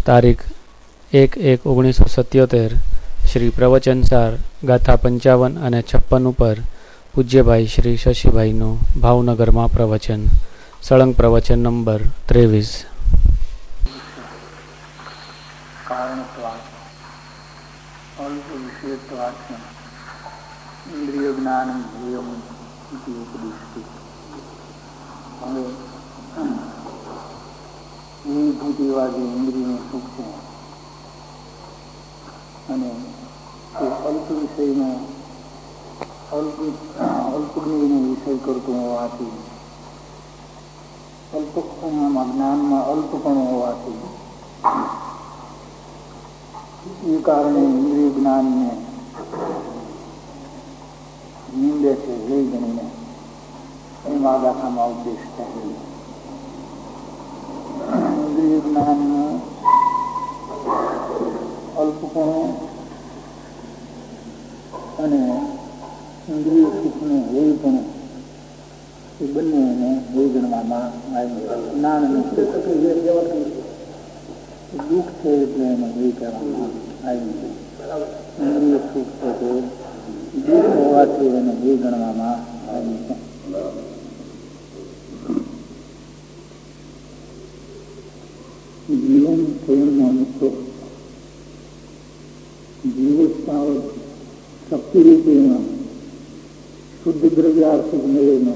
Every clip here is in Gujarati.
તારીખ 1/1/1977 શ્રી પ્રવચનસાર ગાથા 55 અને 56 ઉપર પૂજ્યભાઈ શ્રી શશીભાઈનું ભાવનગરમાં પ્રવચન. સળંગ પ્રવચન નંબર 23. ઇન્દ્રિય જ્ઞાન ઉપદિષ્ટિ. હવે વિભૂતિવાદી ઇન્દ્રિયનું સુખ છે અને તે અલ્પ વિષયનો અલ્પજ્ઞનો વિષય કરતું હોવાથી, અલ્પમાં જ્ઞાનમાં અલ્પપણું હોવાથી એ કારણે ઇન્દ્રિય જ્ઞાનને નિંદે છે લઈ ગણીને એમાં ગાથામાં ઉપદેશ થાય. ઇન્દ્રિય જ્ઞાનનું અલ્પપણું અને ઇન્દ્રિય સુખનું હેયપણું એ બંનેને હેય ગણવામાં આવ્યું. જ્ઞાનનું દુઃખ છે એટલે એને હેય કહેવામાં આવ્યું છે. ઇન્દ્રિય સુખ છે તે દુઃખ હોવાથી એને હેય ગણવામાં આવ્યું છે. જીવન સ્વયંમાં મુક્તો જીવોત્સાવત શક્તિરૂપેણ શુદ્ધ દ્રવ્યાર્થક મેળેનો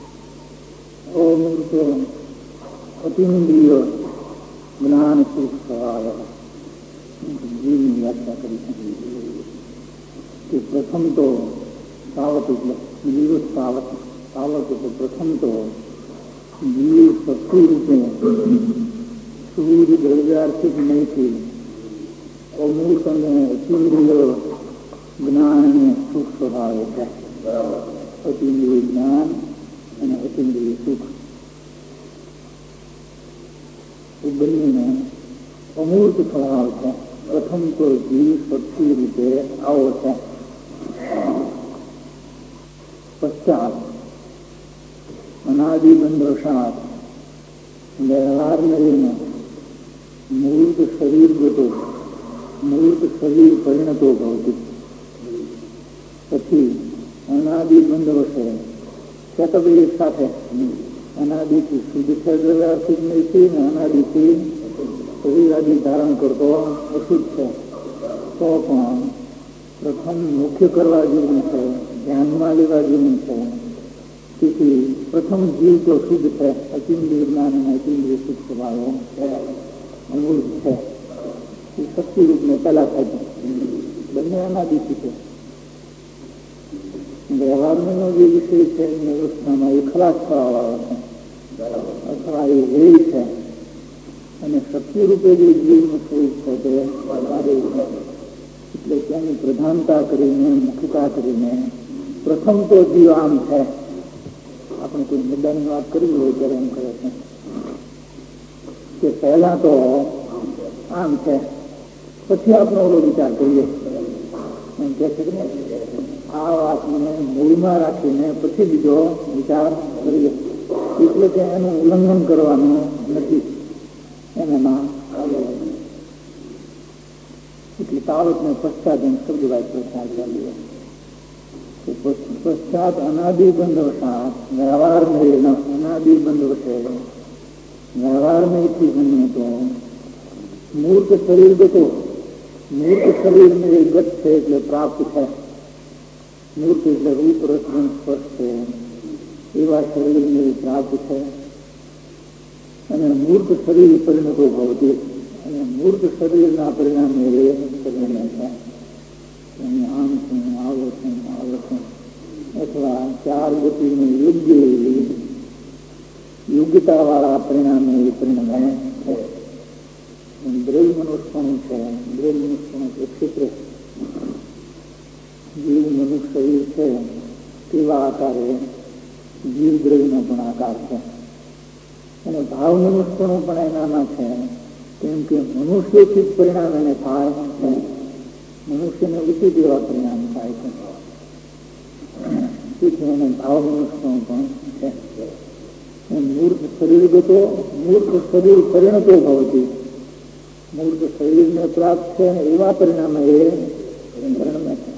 અમૃત અતિન્દ્રિય જ્ઞાન સુખ સ્વભાવ જીવની વ્યાખ્યા કરી શકીએ કે પ્રથમ તો સાવત એટલે જીવ સાવત એટલે પ્રથમ તો જીવ શક્તિરૂપે શુદ્ધ દ્રવ્યાર્થિક નહીંથી અમૂર્ત અને અતિન્દ્રિય જ્ઞાનને સુખ સ્વભાવે છે. અતિન્દ્રિય જ્ઞાન અને અતિન્દ્રિય સુખ એ બંનેનો અમૂર્ત સ્વભાવ છે. પ્રથમ તો જીવ શક્તિ રૂપે આવો છે. પશ્ચાત અનાદિબંધ વશાત વ્યવહાર લઈને મૂર્ત શરીરગતો મૂર્ત શરીર પરિણતો ભવતી. પછી અનાદિબંધ વશે ચેતવી સાથે અનાદિથી શુદ્ધ છે દ્રવ્યાર્થિક નથી ને અનાદિથી શરીર આદિ ધારણ કરતો અશુદ્ધ છે. તો પણ પ્રથમ મુખ્ય કરવા જેવું છે, ધ્યાનમાં લેવા જેવું છે. તેથી પ્રથમ જીવ તો શુદ્ધ છે. અતિન્દ્રિય જ્ઞાન અને અતિન્દ્રિય સુખ સ્વભાવો છે, અમૂર્ત છે. એ શક્તિ રૂપને પહેલા થાય છે. બંને અનાદિથી છે. વ્યવહારનો જે વિષય છે એની અવસ્થામાં એ ખલાસ થવાવાળો છે અથવા એ હેય છે. અને શક્તિ રૂપે જે જીવનું સ્વરૂપ છે તે સારી છે. એટલે તેની પ્રધાનતા કરીને મુખ્યતા કરીને પ્રથમ તો જીવ આમ છે. આપણે કોઈ મુદ્દાની વાત કરવી હોય ત્યારે એમ કહે છે કે પહેલા તો આમ છે, પછી આપણે ઓલો વિચાર કરીએ એમ કહે છે કે આ વાતને મૂળમાં રાખીને પછી બીજો વિચાર કરીએ. એટલે કે એનું ઉલ્લંઘન કરવાનું નથી એનામાં. એટલે તાવતને પશ્ચાત એમ શબ્દવાય પ્રચાર ચાલીએ. પશ્ચાત અનાદિબંધ વસાત વ્યવહાર નહીં અનાદિબંધ વસે વ્યવહાર નહીંથી બને તો મૂર્ત શરીર ગતો. મૂર્ત શરીરને ગત છે એટલે પ્રાપ્ત છે. મૂર્ત એટલે રૂપ રસન સ્પર્શ છે એવા શરીરને પ્રાપ્ત છે. અને મૂર્ત શરીર પરિણતો ભવતી અને મૂર્ત શરીરના પરિણામે પરિણમે છે. આમ છે આવો છે આવો છે અથવા ચાર ગતિની યોગ્યતા વાળા પરિણામે એ પરિણમે છે. દ્રવ્ય મનુષ્યપણું છે. દ્રવ્ય મનુષ્યપણું છે ક્ષેત્ર જીવ મનુષ્ય શરીર છે તેવા આકારે જીવ દ્રવ્યનો પણ આકાર છે. અને ભાવ મનુષ્યપણું પણ એનામાં છે. કેમ કે મનુષ્યથી જ પરિણામ એને થાય છે. મનુષ્યને ઉચિત એવા પરિણામ થાય છે. તેથી એને ભાવ મનુષ્યપણું પણ છે. મૂર્ત શરીર ગતો મૂર્ત શરીર પરિણતો ભવતી મૂર્ત શરીરને પ્રાપ્ત છે અને એવા પરિણામે એ પરિણમે છે.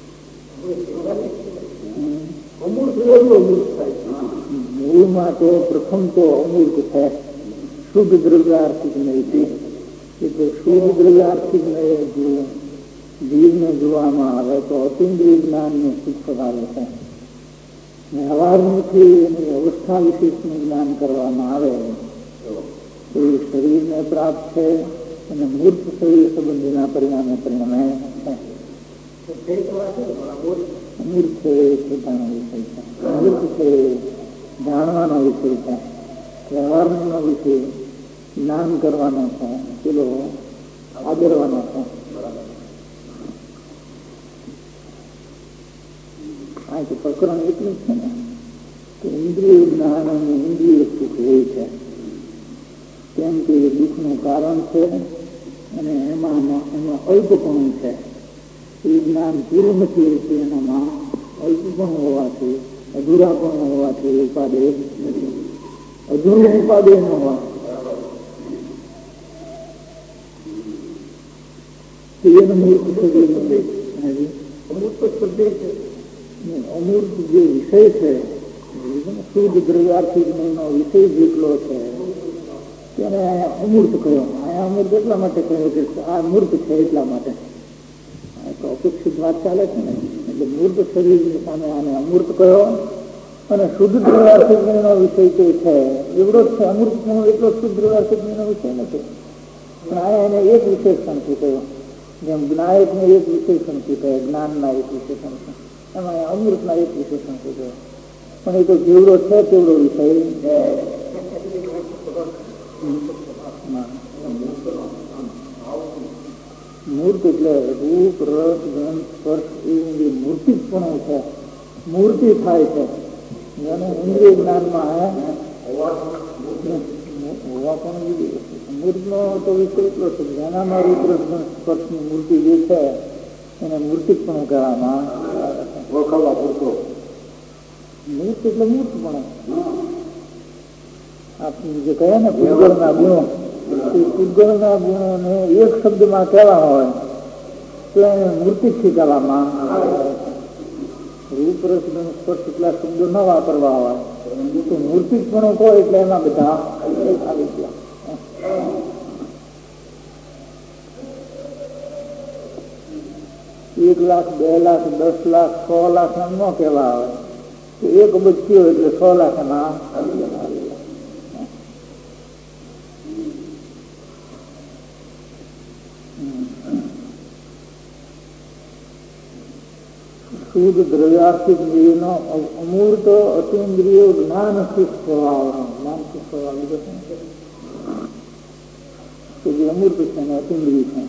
મૂળમાં તો પ્રથમ તો અમૂર્ત છે, શુદ્ધ દ્રવ્યાર્થિક નહીં. એટલે શુદ્ધ દ્રવ્યાર્થિક જીવને જોવામાં આવે તો અતિન્દ્રિય જ્ઞાનનું સુખ આવે છે. વ્યવહારથી એની અવસ્થા વિશેષનું જ્ઞાન કરવામાં આવે તો એ શરીરને પ્રાપ્ત છે અને મૂર્ત શરીર સંબંધીના પરિણામે પરિણમે છે. અમૂર્ત છે એ પોતાનો વિષય છે, અમૂર્ત છે એ જાણવાનો વિષય છે, વ્યવહારનો વિષય જ્ઞાન કરવાનો છે, પેલો આદરવાનો છે. આ તો પ્રકરણ એટલું છે ને કે ઇન્દ્રિય જ્ઞાન અને ઇન્દ્રિય સુખ હોય છે, કેમ કે એ દુઃખનું કારણ છે અને એમાં અલ્પપણું છે. એ જ્ઞાન પૂરું નથી એટલે એનામાં અલ્પપણું હોવાથી, અધૂરાપણું હોવાથી ઉપાદેય નથી. અધૂરું ઉપાદેય ન હોય એનું મૂર્ત શરીર અમૂર્ત શબ્દ છે. અમૂર્ત જે વિષય છે, શુદ્ધ દ્રવ્યાર્થિક નો વિષય જેટલો છે તેને અમૂર્ત કહ્યો. આ અમૂર્ત એટલા માટે કહ્યું કે આ મૂર્ત છે એટલા માટે. તો અપેક્ષિત વાત ચાલે છે ને, એટલે મૂર્ત શરીરની સામે આને અમૂર્ત કહ્યો અને શુદ્ધ દ્રવ્યાર્થિક નો વિષય તો છે એવડો જ છે. અમૂર્ત એટલો શુદ્ધ દ્રવ્યાર્થિક નો વિષય નથી, પણ આ એને એક વિશેષણથી કહ્યો. જેમ જ્ઞાયકને એક વિશેષણથી કહે, જ્ઞાનના એક વિશેષણ છે, એમાં અમૃતના એક વિશેષણથી કહે. પણ એ તો જેવડો છે તેવડો વિષય. મૂર્ત એટલે રૂપ, રસ, ગંધ, સ્પર્શ એવું જે મૂર્તિપણું છે, મૂર્તિ થાય છે. જેને ઇન્દ્રિય જ્ઞાનમાં હોવા પણ મૂર્તનો તો વિષય એટલો છે. જેનામાં રૂપ, રસ, ગંધ, સ્પર્શની મૂર્તિ જે છે એને મૂર્તિપણું કહેવામાં ઓળખાવા પડતો. મૂર્ત એટલે મૂર્તપણું. આપણે જે કહે ને પૂતગળના ગુણો, એ પૂતગળના ગુણોને એક શબ્દમાં કહેવા હોય તો એને મૂર્તિથી કહેવામાં આવે. રૂપ, રસ, ગંધ, સ્પર્શ એટલા શબ્દો ન વાપરવા હોય તો મૂર્તિપણું કહો એટલે એમાં બધા આવી ગયા. 1 લાખ, 2 લાખ, 10 લાખ, 100 લાખ એમ ન કહેવા આવે તો 1 અબજ થયો એટલે 100 લાખ એમાં શુદ્ધ દ્રવ્યાર્થિક ઇન્દ્રિયનો અમૂર્ત અતિન્દ્રિય જ્ઞાનથી સ્વભાવનો જ્ઞાનથી સ્વભાવ કે જે અમૂર્ત છે ને અતિન્દ્રિય છે.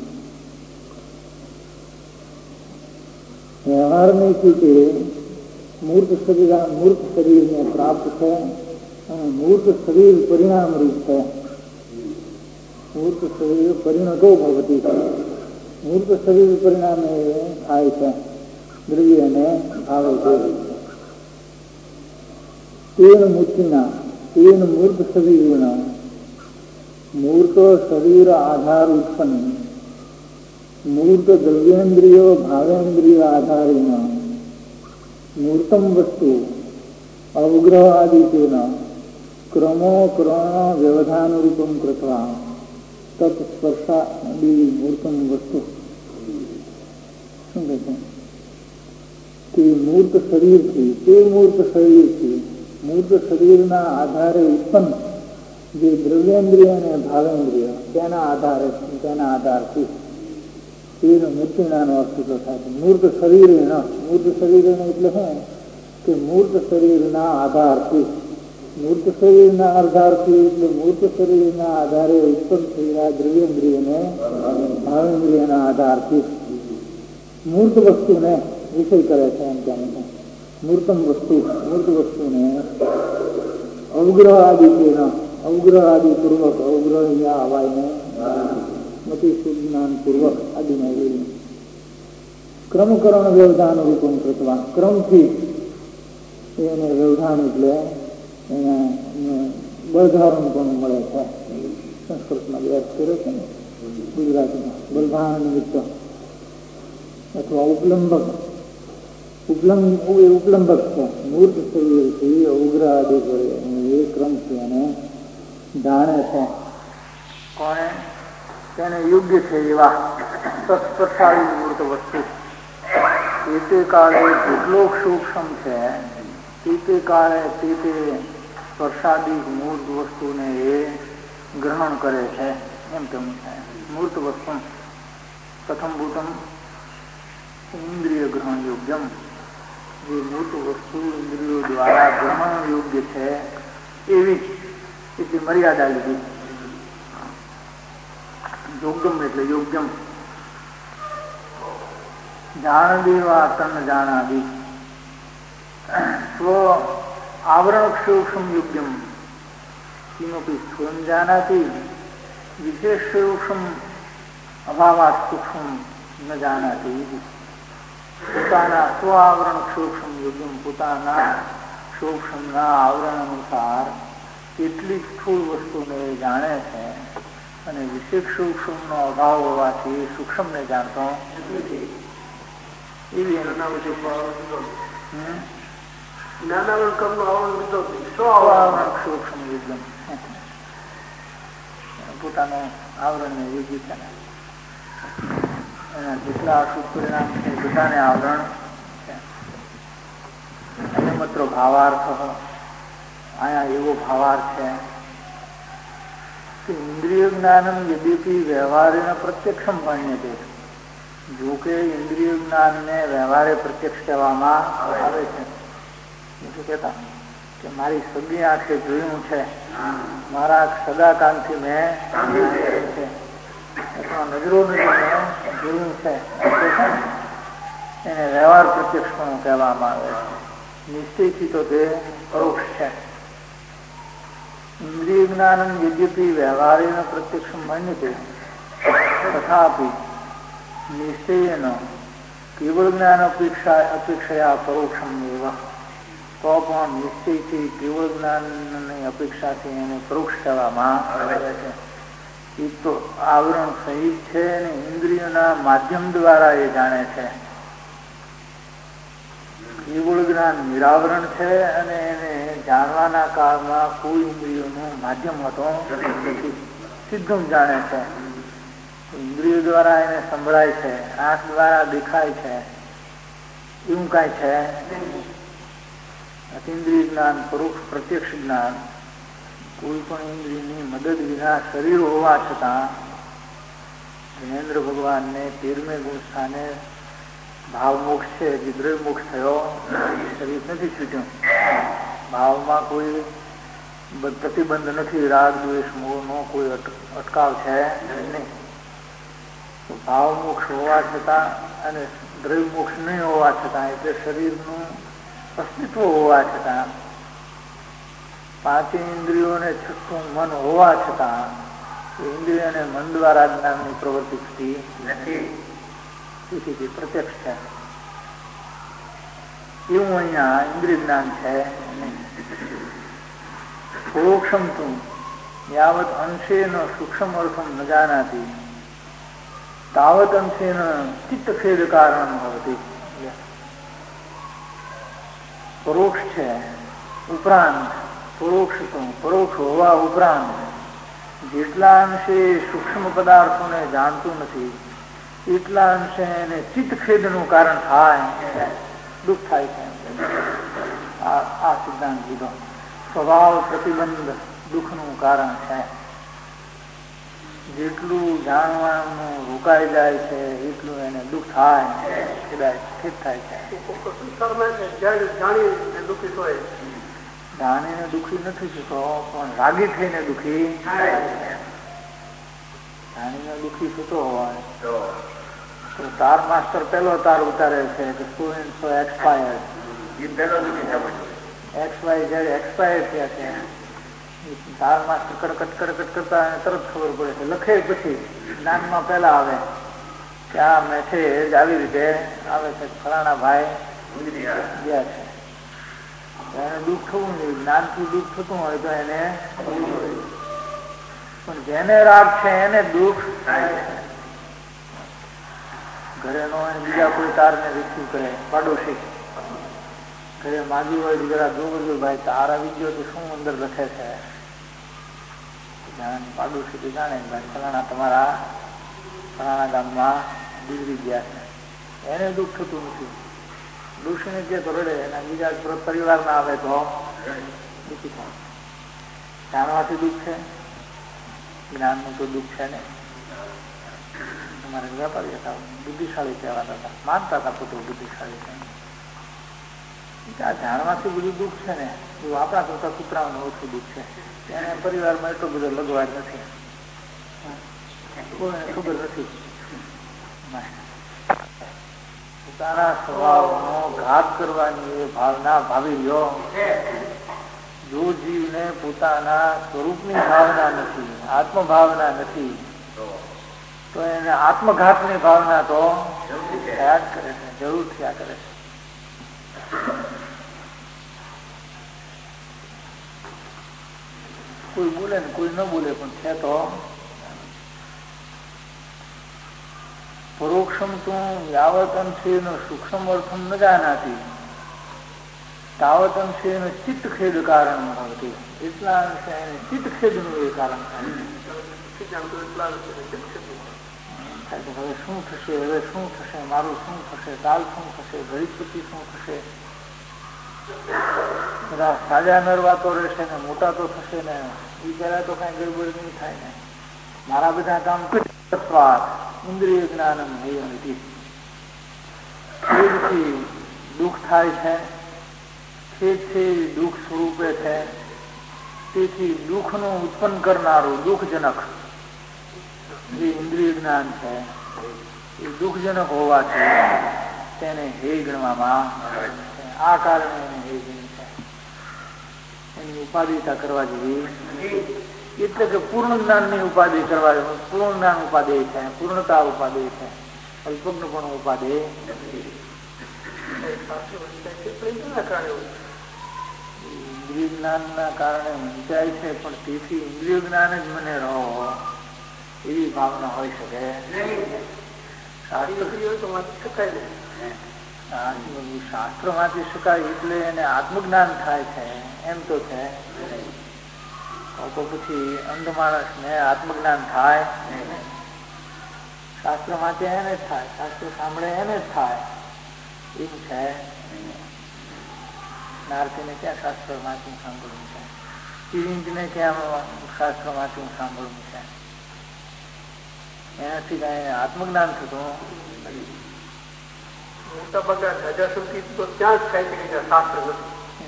વ્યવહારની સ્થિતિ મૂર્ત શરીરને પ્રાપ્ત છે અને મૂર્ત શરીર પરિણામરૂપ છે. મૂર્ત શરીર પરિણતો ભવતી છે. મૂર્ત શરીર પરિણામે થાય છે, દ્રવ્યને ભાવે છે. તેન મૂર્તિના તેન મૂર્ત શરીરના મૂર્ત શરીર આધાર ઉત્પન્ન મૂર્ત દ્રવ્યેન્દ્રિયો ભાવેન્દ્રિય આધારેણ મૂર્તમ વસ્તુ અવગ્રહ આદિત્યેન ક્રમો કરણ વ્યવધાનરૂપમ કૃત્વા તત્સ્પર્શાદિ મૂર્તમ વસ્તુ. શું કહે છે? તે મૂર્ત શરીરથી મૂર્ત શરીરના આધારે ઉત્પન્ન જે દ્રવ્યેન્દ્રિય અને ભાવેન્દ્રિય તેના આધારથી તેનું મૂર્તિનાનો અસ્તિત્વ થાય છે. મૂર્ત શરીર એટલે શું કે મૂર્ત શરીરના આધારથી એટલે મૂર્ત શરીરના આધારે ઉત્પન્ન થયેલા દ્રવ્યેન્દ્રિયને ભાવેન્દ્રિયના આધારથી મૂર્ત વસ્તુને વિષય કરે છે. એમ કહેવાય મૂર્ત વસ્તુને અવગ્રહ આદિ પૂર્વક અવગ્રહ હવાઈને મતિ સુજ્ઞાન પૂર્વક આદિને ક્રમકરણ વ્યવધાન રૂપમ કૃત્વા ક્રમથી એને વ્યવધાન એટલે એને બળધારણ પણ મળે છે. સંસ્કૃતમાં વ્યાસ કર્યો છે ને ગુજરાતીમાં બલભાન નિમિત્ત અથવા ઉપલંબક. ઉપલંબક છે. મૂર્ત શરીરથી ઉગ્ર આદિ એ ક્રમથી એને જાણે છે. કોને? તેને યોગ્ય છે એવા તત્સ્પર્શાળી મૂર્ત વસ્તુ. તે કાળે જેટલો સૂક્ષ્મ છે તે કાળે તે સ્પર્શાદી મૂર્ત વસ્તુને એ ગ્રહણ કરે છે. એમ તેમ છે. મૂર્ત વસ્તુ પ્રથમ ભૂતમ ઇન્દ્રિય ગ્રહણ યોગ્યમ. જે મૂર્ત વસ્તુ ઇન્દ્રિયો દ્વારા ગ્રહણ યોગ્ય છે એવી એટલી મર્યાદા લીધી. યોગ્યમ એટલે યોગ્યમ. જાણદેવા તન જાણાદી સ્વ આવરણ સૂક્ષ્મ યોગ્યમ કિમપી સ્વયં જાનાતી વિશેષ સૂક્ષ્મ અભાવાત સૂક્ષ્મ ન જાનાતી. પોતાના સ્વ આવરણ સૂક્ષ્મ યોગ્યમ પોતાના સૂક્ષ્મના આવરણ અનુસાર કેટલીક સ્થૂળ વસ્તુને જાણે છે અને વિશેષ સૂક્ષ્મનો અભાવ હોવાથી સૂક્ષ્મને જાણતો નથી. એવી સૂક્ષ્મ યોગ્યમ પોતાનું આવરણને યોગ્ય છે ને એના જેટલા અશુભ પરિણામ છે બધાને આવરણ છે. અયમત્ર ભાવાર્થ. અહીંયા એવો ભાવાર્થ છે કે ઇન્દ્રિય જ્ઞાનમ યદ્યપિ વ્યવહારેણ પ્રત્યક્ષમ ગણ્યતે. જો કે ઇન્દ્રિય જ્ઞાનને વ્યવહારે પ્રત્યક્ષ કહેવામાં આવે છે. શું કહેતા કે મારી સગી આંખે જોયું છે, મારા સગા કાનથી મેં છે અથવા નજરો જોયું છે એને વ્યવહાર પ્રત્યક્ષપણું કહેવામાં આવે છે. નિશ્ચયથી તો તે પરોક્ષ છે. ઇન્દ્રિય જ્ઞાનમ યદ્યપિ વ્યવહારેણ પ્રત્યક્ષમ મન્યતે તથાપિ નિશ્ચયેન કેવળ જ્ઞાન અપેક્ષયા પરોક્ષમ એવ. તો પણ નિશ્ચયથી કેવળ જ્ઞાનની અપેક્ષાથી એને પરોક્ષ કહેવામાં આવે છે. એ તો આવરણ સહિત છે અને ઇન્દ્રિયોના માધ્યમ દ્વારા એ જાણે છે. કેવળ જ્ઞાન નિરાવરણ છે અને એને જાણવાના કાળમાં કોઈ ઇન્દ્રિયોનું માધ્યમ હતો નથી. સીધું જાણે છે. ઇન્દ્રિયો દ્વારા એને સંભળાય છે, આંખ દ્વારા દેખાય છે, એવું કાંઈ છે. અતિન્દ્રિય જ્ઞાન પરોક્ષ પ્રત્યક્ષ જ્ઞાન કોઈ પણ ઇન્દ્રિયની મદદ વિના શરીર હોવા છતાં જૈનેન્દ્ર ભગવાનને 13મે ગુણ સ્થાને ભાવ મોક્ષ છે, દ્રવ્ય મોક્ષ થયો, શરીર નથી છૂટ્યું. ભાવમાં કોઈ પ્રતિબંધ નથી, રાગ દ્વેષ મોહનો કોઈ અટકાવ છે નહીં. ભાવ મોક્ષ હોવા છતાં અને દ્રવ્ય મોક્ષ નહીં હોવા છતાં એટલે શરીરનું અસ્તિત્વ હોવા છતાં પાંચે ઇન્દ્રિયોને છઠ્ઠું મન હોવા છતાં ઇન્દ્રિય અને મન દ્વારા જ્ઞાનની પ્રવૃત્તિ થતી નથી. તેથી તે પ્રત્યક્ષ છે. એવું અહીંયા ઇન્દ્રિય જ્ઞાન છે. પરોક્ષમ તું યાવત અંશેન સૂક્ષ્મ અર્થમ ન જાનાતી તાવત અંશેન ચિત્તખેદ કારણ ભવતી. પરોક્ષ છે ઉપરાંત પરોક્ષ હોવા ઉપરાંત જેટલા અંશે સૂક્ષ્મ પદાર્થોને જાણતું નથી એટલા અંશે એને ચિત્તખેદનું કારણ થાય, દુઃખ થાય છે. આ સિદ્ધાંત લીધો. સ્વભાવ પ્રતિબંધ દુઃખનું કારણ છે. જેટલું જાણવાનું રોકાઈ જાય છે એટલું એને દુઃખ થાય, ખેદ થાય છે. જાણીને દુઃખી નથી થતો પણ રાગી થઈને દુઃખી જાણીને દુઃખી થતો હોય તો તાર માસ્ટર પેલો તાર ઉતારે છે કે so and so expired. XYZ expire થયા છે. તાર માસ્ટર કડકટ કરતા તરત ખબર પડે છે. લખે પછી જ્ઞાનમાં પેલા આવે કે આ મેસેજ આવી રીતે આવે છે, ફલાણા ભાઈ ગયા છે. એને દુઃખ થવું જોઈએ. જ્ઞાનથી દુઃખ થતું હોય તો એને પણ જેને રાગ છે એને દુઃખ થાય છે. ઘરે નો બીજા કોઈ તારને રિસીવ કરે, પાડોશી ઘરે માગી હોય જરા જોવું, ભાઈ તાર આવી ગયો તો શું અંદર લખે છે. પાડોશી તો જાણે ભાઈ ફલાણા તમારા ફલાણા ગામમાં ગુજરી ગયા છે, એને દુઃખ થતું નથી. ડોશીને કે તો રડે, એના બીજા પરિવારમાં આવે તો દુઃખી થાય. જાણવાથી દુઃખ છે, જ્ઞાનનું તો દુઃખ છે ને. અમારે વેપારી હતા, બુદ્ધિશાળી કહેવાતા હતા, માનતા હતા પોતે બુદ્ધિશાળી છે. આ જાણવાથી બધું દુઃખ છે ને, એવું આપણા કરતા કૂતરાઓનું ઓછું દુઃખ છે. એને પરિવારમાં એટલો બધો લગવાજ નથી, કોઈને ખબર નથી. પોતાના સ્વભાવનો ઘાત કરવાની એ ભાવના ભાવી રહ્યો. જો જીવને પોતાના સ્વરૂપની ભાવના નથી, આત્મભાવના નથી, તો એને આત્મઘાતની ભાવના તો થયા જ કરે છે, જરૂર થયા કરે છે. કોઈ બોલે ને કોઈ ન બોલે, પણ છે તો પરોક્ષમ તું યાવતન છે સૂક્ષ્મ અર્થમ ન જાનાતી તાવતન છે ચિત્ત ખેદ કારણ ભવતી. એટલા અંશે એને ચિત્ત ખેદનું એ કારણ થાય. હવે શું થશે, હવે શું થશે, મારું શું થશે, કાલ શું થશે, ઘડી પછી શું થશે. બધા સાજા નરવા તો રહેશે ને, મોટા તો થશે ને, એ પેલા તો કઈ ગડબડ નહીં થાય ને. મારા બધા કામ ઇન્દ્રિય જ્ઞાનમ હૈયમિતિ. ખેદથી દુઃખ થાય છે, ખેદથી દુઃખ સ્વરૂપે છે. તેથી દુઃખનું ઉત્પન્ન કરનારું દુઃખજનક જે ઇન્દ્રિય જ્ઞાન છે એ દુઃખજનક હોવાથી તેને હે ગણવામાં આવે છે. આ કારણે એને હે ગણી છે. એની ઉપાધિતા કરવા જેવી, એટલે કે પૂર્ણ જ્ઞાનની ઉપાધિ કરવા, પૂર્ણ જ્ઞાન ઉપાધિ છે, પૂર્ણતા ઉપાધિ છે, અલ્પજ્ઞ પણ ઉપાધિ. ઇન્દ્રિય જ્ઞાનના કારણે વંચાય છે, પણ તેથી ઇન્દ્રિય જ્ઞાન જ મને રહો એવી ભાવના હોઈ શકે. શાસ્ત્ર વાંચી શકાય એટલે એને આત્મજ્ઞાન થાય છે એમ તો છે. તો પછી અંધ માણસ ને આત્મજ્ઞાન થાય? શાસ્ત્ર વાંચે એને જ થાય, શાસ્ત્ર સાંભળે એને જ થાય એવું છે. નારસીને ક્યાં શાસ્ત્ર વાંચવું સાંભળવું છે? સિરિંજને ક્યાં શાસ્ત્ર વાંચવું સાંભળવું છે? એનાથી કઈ આત્મજ્ઞાન થતું મોટા ભાગના રાજા સંગીત તો ત્યાં જ થાય છે કે શાસ્ત્ર નથી.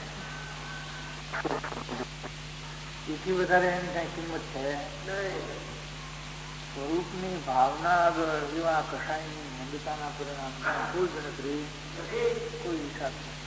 એથી વધારે એની કઈ કિંમત છે સ્વરૂપની ભાવના આગળ એવા કષાયની મંદતાના પરિણામ કોઈ ગણતરી, કોઈ હિસાબ નથી.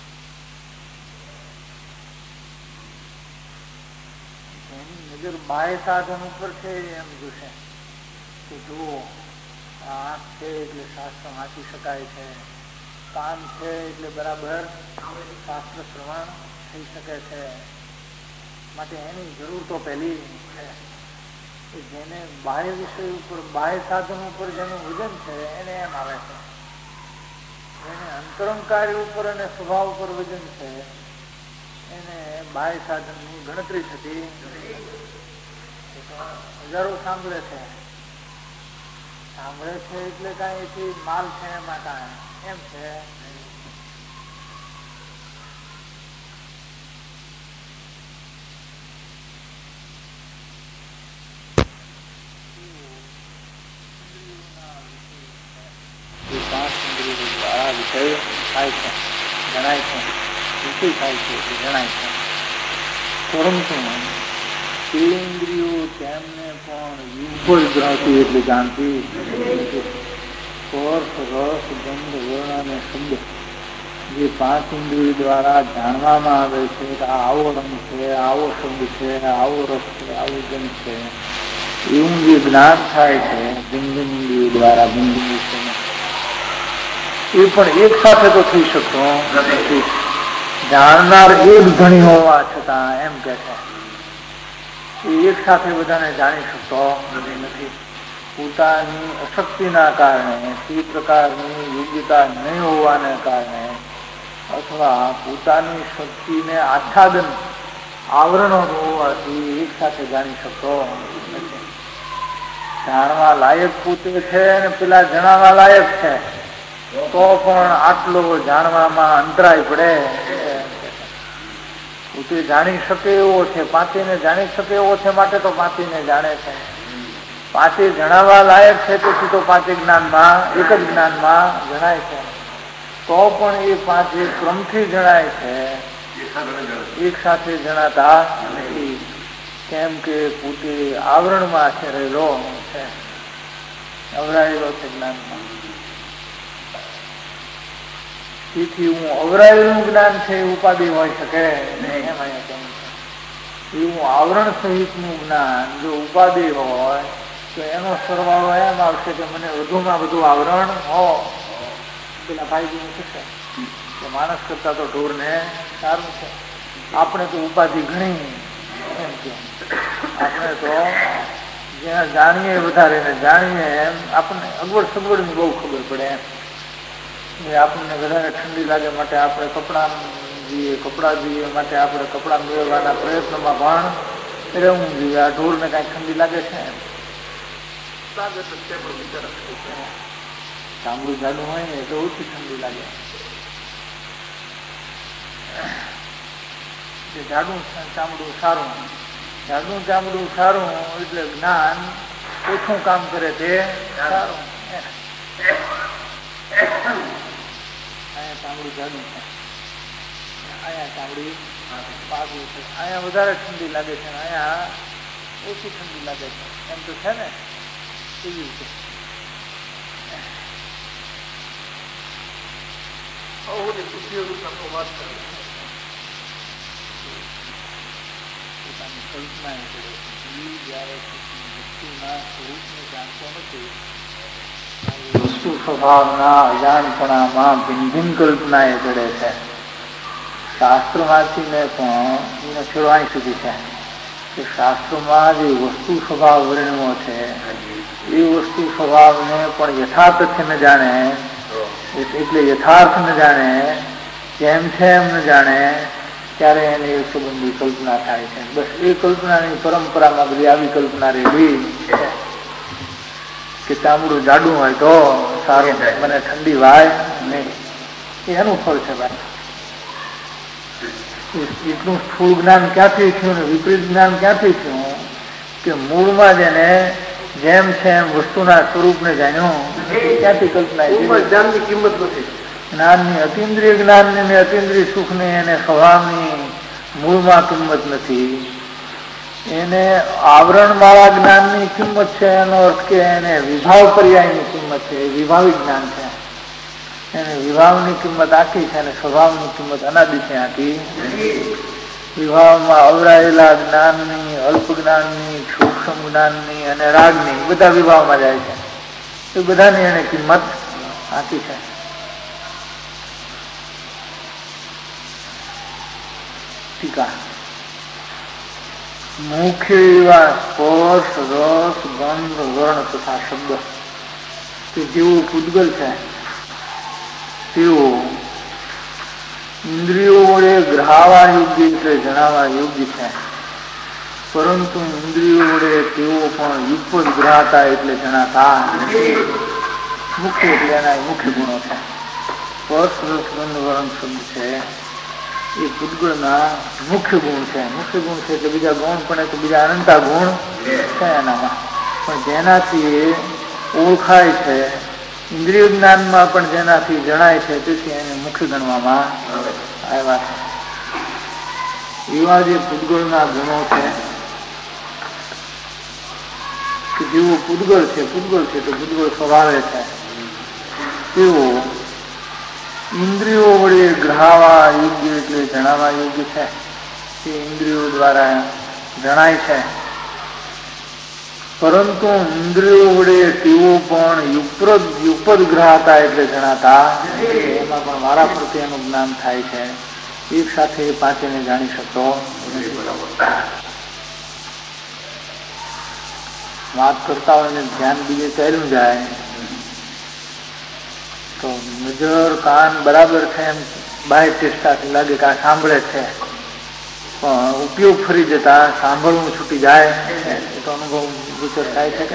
એની નજર બાહ્ય સાધન ઉપર છે એમ જોશે કે જુઓ આંખ છે એટલે શાસ્ત્ર વાંચી શકાય છે, કાન છે એટલે બરાબર શાસ્ત્ર શ્રવણ થઈ શકે છે. માટે એની જરૂર તો પહેલી છે કે જેને બાહ્ય વિષય ઉપર, બાહ્ય સાધન ઉપર જેનું વજન છે એને એમ આવે છે. એને અંતરંગ કાર્ય ઉપર અને સ્વભાવ ઉપર વજન છે એને બાહ્ય સાધનની ગણતરી થતી. હજારો સાંભળે છે એટલે કાંઈ એથી માલ છે એમાં કાંઈ એમ છે. પાંચ ઇન્દ્રિયો દ્વારા વિષય થાય છે, જણાય છે, વિષય થાય છે એટલે જણાય છે. પરંતુ તે ઇન્દ્રિયો તેમને પણ ઉપર ગ્રહતી એટલે જાણતી. સ્પર્શ, રસ, ગંધ, વર્ણ અને શબ્દ જે પાંચ ઇન્દ્રિયો દ્વારા જાણવામાં આવે છે કે આવો રંગ છે, આવો શબ્દ છે, આવો રસ છે, આવું ગંધ છે, એવું જે જ્ઞાન થાય છે બિંદુ દ્વારા, બિંદુ એ પણ એક સાથે તો થઈ શકતો નથી. જાણનાર એક ધણી હોવા છતાં એમ કે છે એ એક સાથે બધાને જાણી શકતો નથી. પોતાની અશક્તિના કારણે, તે પ્રકારની યોગ્યતા નહીં હોવાને કારણે, અથવા પોતાની શક્તિને આચ્છાદન આવરણો હોવાથી એક સાથે જાણી શકતો નથી. જાણવા લાયક પોતે છે ને પેલા જણાવવા લાયક છે, તો પણ આટલો જાણવામાં અંતરાય પડે. પોતે જાણી શકે એવો છે, પાંચીને જાણી શકે એવો છે, માટે તો પાંચીને જાણે છે. પાંચે જણાવવા લાયક છે, તેથી તો પાંચે જ્ઞાનમાં એક જ જ્ઞાનમાં જણાય છે. તો પણ એ પાંચે ક્રમથી જણાય છે, એક સાથે જણાતા નથી. કેમ કે પોતે આવરણમાં રહેલો છે, અવરાયેલો છે જ્ઞાનમાં. તેથી હું અવરાયેલું જ્ઞાન છે એ ઉપાધિ હોઈ શકે નહીં. એમ અહીંયા કેમ છે એવું આવરણ સહિતનું જ્ઞાન જો ઉપાધિ હોય તો એનો સરવાળો એમ આવશે કે મને વધુમાં વધુ આવરણ હો. પેલા ભાઈ થશે કે માણસ કરતા તો ઢોરને સારું છે, આપણે તો ઉપાધિ ઘણી. એમ કે આપણે તો જ્યાં જાણીએ વધારે ને જાણીએ એમ આપણને અગવડ સગવડની બહુ ખબર પડે. એમ આપણને વધારે ઠંડી લાગે માટે આપણે કપડાં જોઈએ માટે આપણે કપડાં મેળવવાના પ્રયત્નમાં પણ રહેવું જોઈએ. આ ઢોરને કાંઈ ઠંડી લાગે છે? ચામડું જાડું હોય ને એટલે ઓછી ઠંડી લાગે. જાડું ચામડું સારું, જાડું ચામડું સારું એટલે જ્ઞાન ઓછું કામ કરે તે સારું. અહીંયા ચામડું જાડું છે, અહીંયા ચામડી પાકું છે. અહીંયા વધારે ઠંડી લાગે છે, અહીંયા ઓછી ઠંડી લાગે છે. એમ તો છે ને એવી રીતે. પોતાની કલ્પના એ કરે છે. જયારે વસ્તુના સ્વરૂપને જાણતો નથી, વસ્તુ સ્વભાવના અજાણપણામાં ભિન્ન ભિન્ન કલ્પના એ ચડે છે. શાસ્ત્ર વાંચીને પણ એને છેડવાની સુધી છે કે શાસ્ત્રમાં જે વસ્તુ સ્વભાવ વર્ણવો છે એ વસ્તુ સ્વભાવને પણ યથાર્થ ન જાણે, એટલે યથાર્થ ન જાણે, જેમ છે એમ ન જાણે, ત્યારે એને એ સંબંધી કલ્પના થાય છે. બસ એ કલ્પનાની પરંપરામાં બધી આવી કલ્પના રહેલી છે કે ચામડું જાડું હોય તો સારું, મને ઠંડી વાય નહીં. એનું ફળ છે ભાઈ. એટલું સ્થૂળ જ્ઞાન ક્યાંથી થયું ને વિપરીત જ્ઞાન ક્યાંથી થયું કે મૂળમાં જેને જેમ છે એમ વસ્તુના સ્વરૂપને જાણ્યું, ક્યાંથી કલ્પના. જ્ઞાનની કિંમત નથી. જ્ઞાનની અતિન્દ્રિય જ્ઞાનની ને અતિન્દ્રિય સુખની અને સ્વભાવની મૂળમાં કિંમત નથી. એને આવરણવાળા જ્ઞાનની કિંમત છે. એનો અર્થ કે એને વિભાવ પર્યાયની કિંમત છે. એ વિભાવિક જ્ઞાન છે. એને વિભાવની કિંમત આખી છે અને સ્વભાવની કિંમત અનાદિ છે આખી. વિભાવમાં અવરાયેલા જ્ઞાનની, અલ્પ જ્ઞાનની, સૂક્ષ્મ જ્ઞાનની અને રાગની બધા વિભાવમાં જાય છે. એ બધાની એને કિંમત આખી છે. ટીકા મુખ્ય એવા સ્પર્શ, રસ, ગંધ, વર્ણ તથા શબ્દ કે જેવું પૂતગલ છે તેઓ ઇન્દ્રિયો વડે ગ્રહાવા યોગ્ય એટલે જણાવવા યોગ્ય છે, પરંતુ ઇન્દ્રિયો વડે તેઓ પણ યુગપદ ગ્રહાતા એટલે જણાતા મુખ્ય એટલે એના મુખ્ય ગુણો છે. સ્પર્શ, રસ, ગંધ, વર્ણ શબ્દ છે એ પૂતગળના મુખ્ય ગુણ છે. મુખ્ય ગુણ છે એટલે બીજા ગુણ પણ તો બીજા અનંતા ગુણ છે એનામાં, પણ જેનાથી એ ઓળખાય છે, ઇન્દ્રિય જ્ઞાનમાં પણ જેનાથી જણાય છે, તેથી એને મુખ્ય ગણવામાં આવ્યા છે. એવા જે પૂતગળના ગુણો છે કે જેવો પૂતગળ છે તો પૂતગળ સ્વભાવે છે, તેઓ ઇન્દ્રિયો વડે ગ્રહાવા યોગ્ય એટલે જણાવવા યોગ્ય છે. તે ઇન્દ્રિયો દ્વારા જણાય છે, પરંતુ ઇન્દ્રિયો વડે તેઓ પણ યુગપદ ગ્રહાતા એટલે જણાતા. એમાં પણ મારા પ્રત્યેનું જ્ઞાન થાય છે. એક સાથે પાંચેને જાણી શકતો નથી. વાત કરતા હોય ને ધ્યાન બીજે ચાલ્યું જાય તો નજર કાન બરાબર છે એમ બાહ્ય ચેષ્ટાથી લાગે કે આ સાંભળે છે, પણ ઉપયોગ ફરી જતા સાંભળવું છૂટી જાય એ તો અનુભવ વિચાર થાય છે કે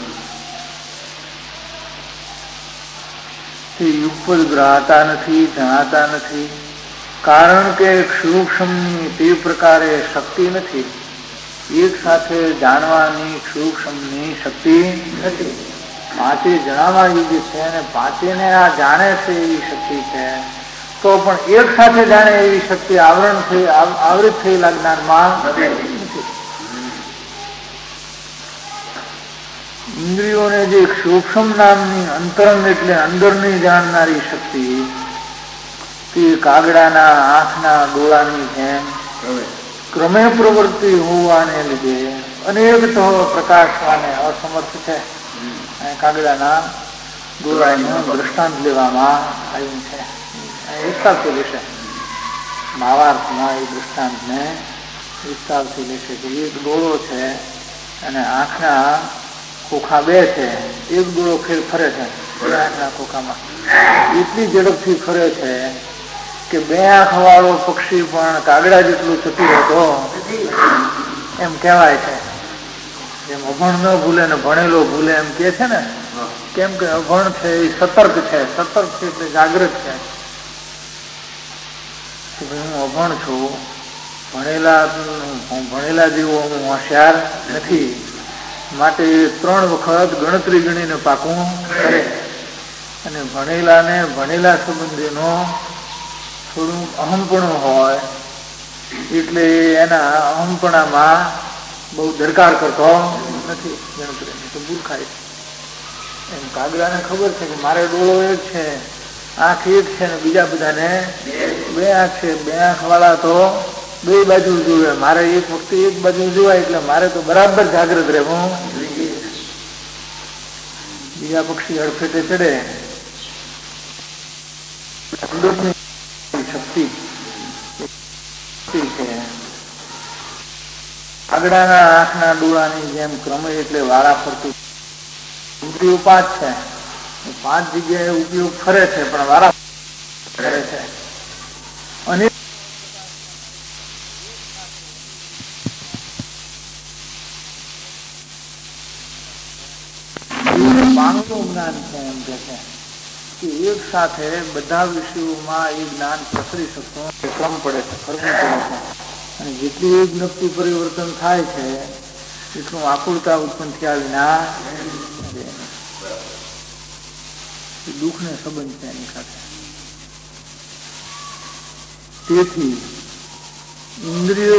યુગપદ ગ્રહાતા નથી, જણાતા નથી, કારણ કે સૂક્ષ્મની તે પ્રકારે શક્તિ નથી. એક સાથે જાણવાની સૂક્ષ્મની શક્તિ નથી. પાંચે જણાવવા યોગ્ય છે અને પાંચેને આ જાણે છે એવી શક્તિ છે, તો પણ એક સાથે જાણે એવી શક્તિ આવૃત થયેલા જ્ઞાનમાં નથી. ઇન્દ્રિયોને જે સૂક્ષ્મ નામની અંતરંગ એટલે અંદરની જાણનારી શક્તિ તે કાગડાના આંખના ડોળાની જેમ ક્રમે પ્રવૃત્તિ હોવાને લીધે અનેક પ્રકાશવાને અસમર્થ છે. કાગડાના ડોળાનું દ્રષ્ટાંત લેવામાં આવ્યું છે. વિસ્તારથી લેશે ભાવાર્થમાં એ દ્રષ્ટાંતને વિસ્તારથી લેશે કે એક ડોળો છે અને આંખના ખોખા બે છે. એક ડોળો ફરે છે આંખના ખોખામાં એટલી ઝડપથી ફરે છે કે બે આંખ વાળો પક્ષી પણ કાગડા જેટલું ચતુર હતો એમ કહેવાય છે. જેમ અભણ ન ભૂલે ને ભણેલો ભૂલે એમ કે છે ને, કેમ કે અભણ છે એ સતર્ક છે, સતર્ક છે એટલે જાગૃત છે. હું અભણ છું, ભણેલા જેવો હું હોશિયાર નથી, માટે 3 વખત ગણતરી ગણીને પાકું કરે. અને ભણેલા સંબંધીનો થોડું અહમપણું હોય એટલે એના અહમપણામાં બહુ દરકાર કરતો નથી. ગણતરી તો ભૂલ ખાય છે. એમ કાગડાને ખબર છે કે મારે ડોળો એક છે, આંખ એક છે ને બીજા બધાને 2 આંખ છે. 2 આંખ વાળા તો 2 બાજુ જોવે, મારે એક વખતે એક બાજુ જોવાય એટલે મારે તો બરાબર જાગૃત રહેવું. બીજા પક્ષી હડફેટે ચડે શક્તિ છે. કાગડાના આંખના ડોળાની જેમ ક્રમે એટલે વારા ફરતું ઇન્દ્રિયો 5 છે. 5 જગ્યાએ ઉપયોગ ફરે છે પણ વારા ફરે છે. અને પાણુનું જ્ઞાન છે એમ કે છે કે એક સાથે બધા વિષયોમાં એ જ્ઞાન પ્રસરી શકતું ક્રમ પડે છે, ફરવું પડે છે. અને જેટલું એક નક્કી પરિવર્તન થાય છે એટલું આકુળતા ઉત્પન્ન થયા વિના દુઃખને સંબંધ છે એની સાથે. તેથી ઇન્દ્રિય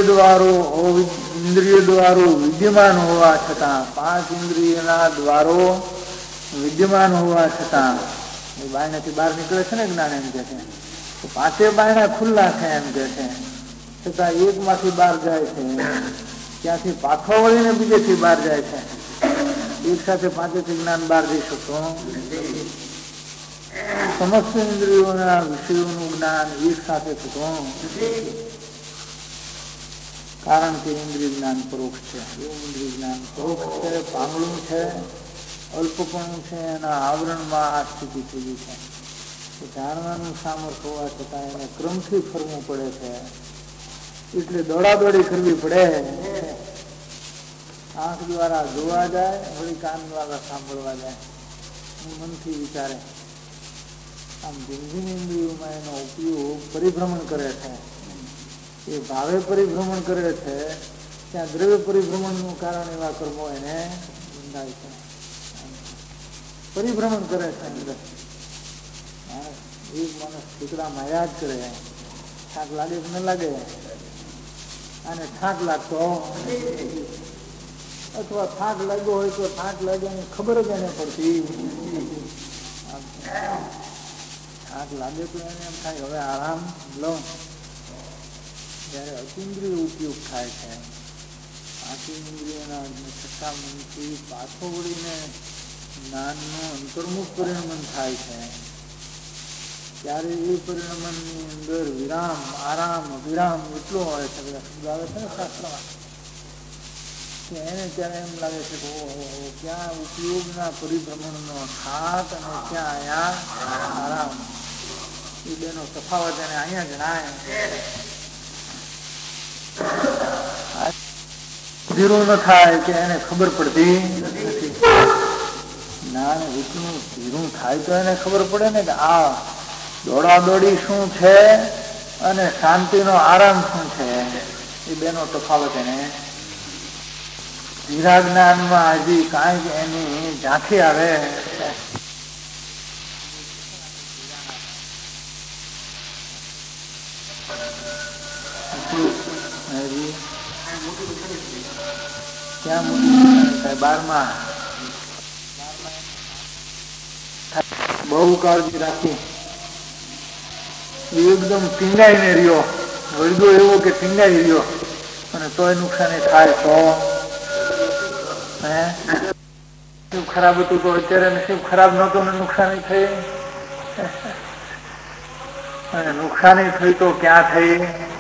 દ્વારો વિદ્યમાન હોવા છતાં, 5 ઇન્દ્રિયના દ્વારો વિદ્યમાન હોવા છતાં એ બાયણાથી બહાર નીકળે છે ને જ્ઞાન એમ કે છે, તો 5 બાયણા ખુલ્લા છે એમ કે છે, છતાં એકમાંથી બહાર જાય છે, ત્યાંથી પાછો વળીને બીજેથી બહાર જાય છે. એક સાથે 5થી જ્ઞાન બહાર જઈ શકતો. સમસ્ત ઇન્દ્રિયોના વિષયોનું જ્ઞાન એક સાથે થતું, કારણ કે ઇન્દ્રિય જ્ઞાન પરોક્ષ છે. એવું ઇન્દ્રિય જ્ઞાન પરોક્ષ છે, પાંગળું છે, અલ્પપણું છે, એના આવરણમાં આ સ્થિતિ થઈ ગઈ છે. જાણવાનું સામર્થ્ય હોવા છતાં એને ક્રમથી ફરવું પડે છે, એટલે દોડાદોડી કરવી પડે. આંખ દ્વારા જોવા જાય, વળી કાન દ્વારા સાંભળવા જાય, મનથી વિચારે. આમ ભિન્ન ઇન્દ્રિયોમાં એનો ઉપયોગ પરિભ્રમણ કરે છે. એ ભાવે પરિભ્રમણ કરે છે, ત્યાં દ્રવ્ય પરિભ્રમણનું કારણ એવા કર્મો એને બંધાય છે. પરિભ્રમણ કરે છે અંદર. એક માણસ ઠીકડા માર્યા જ કરે, થાક લાગે કે ન લાગે, અને થાક લાગતો અથવા થાક લાગ્યો હોય તો થાક લાગ્યાની ખબર જ એને પડતી. થાક લાગે તો એને એમ થાય હવે આરામ લો. જયારે અતિન્દ્રિય ઉપયોગ થાય છે, અતિન્દ્રિયના છઠ્ઠા મનથી પાછો વળીને જ્ઞાનનું અંતર્મુખ પરિણમન થાય છે, ત્યારે એ પરિણમનની અંદર વિરામ, આરામ, વિરામ એટલો હોય છે. બધા શબ્દ આવે છે ને શાસ્ત્રમાં. એને ત્યારે એમ લાગે છે કે ઓહો ક્યાં ઉપયોગના પરિભ્રમણનો થાક અને ક્યાં અહીંયા આરામ, એ બેનો તફાવત એને અહીંયા જણાય. ધીરું ન થાય કે એને ખબર પડતી નથી. જ્ઞાન રીતનું ધીરું થાય તો એને ખબર પડે ને કે આ દોડાદોડી શું છે અને શાંતિનો આરામ શું છે, એ બેનો તફાવત એને ધીરા જ્ઞાનમાં હજી કાંઈક એની ઝાંખી આવે. ક્યાં મોટી 12માં બહુ કાળજી રાખી, એકદમ ટીંગાઈને રહ્યો, વળગો એવો કે ટીંગાઈ રહ્યો અને તોય નુકસાની થાય તો નસીબ ખરાબ હતું તો અત્યારે નસીબ ખરાબ નહોતું ને નુકસાની થઈ, અને નુકસાની થઈ તો ક્યાં થઈ?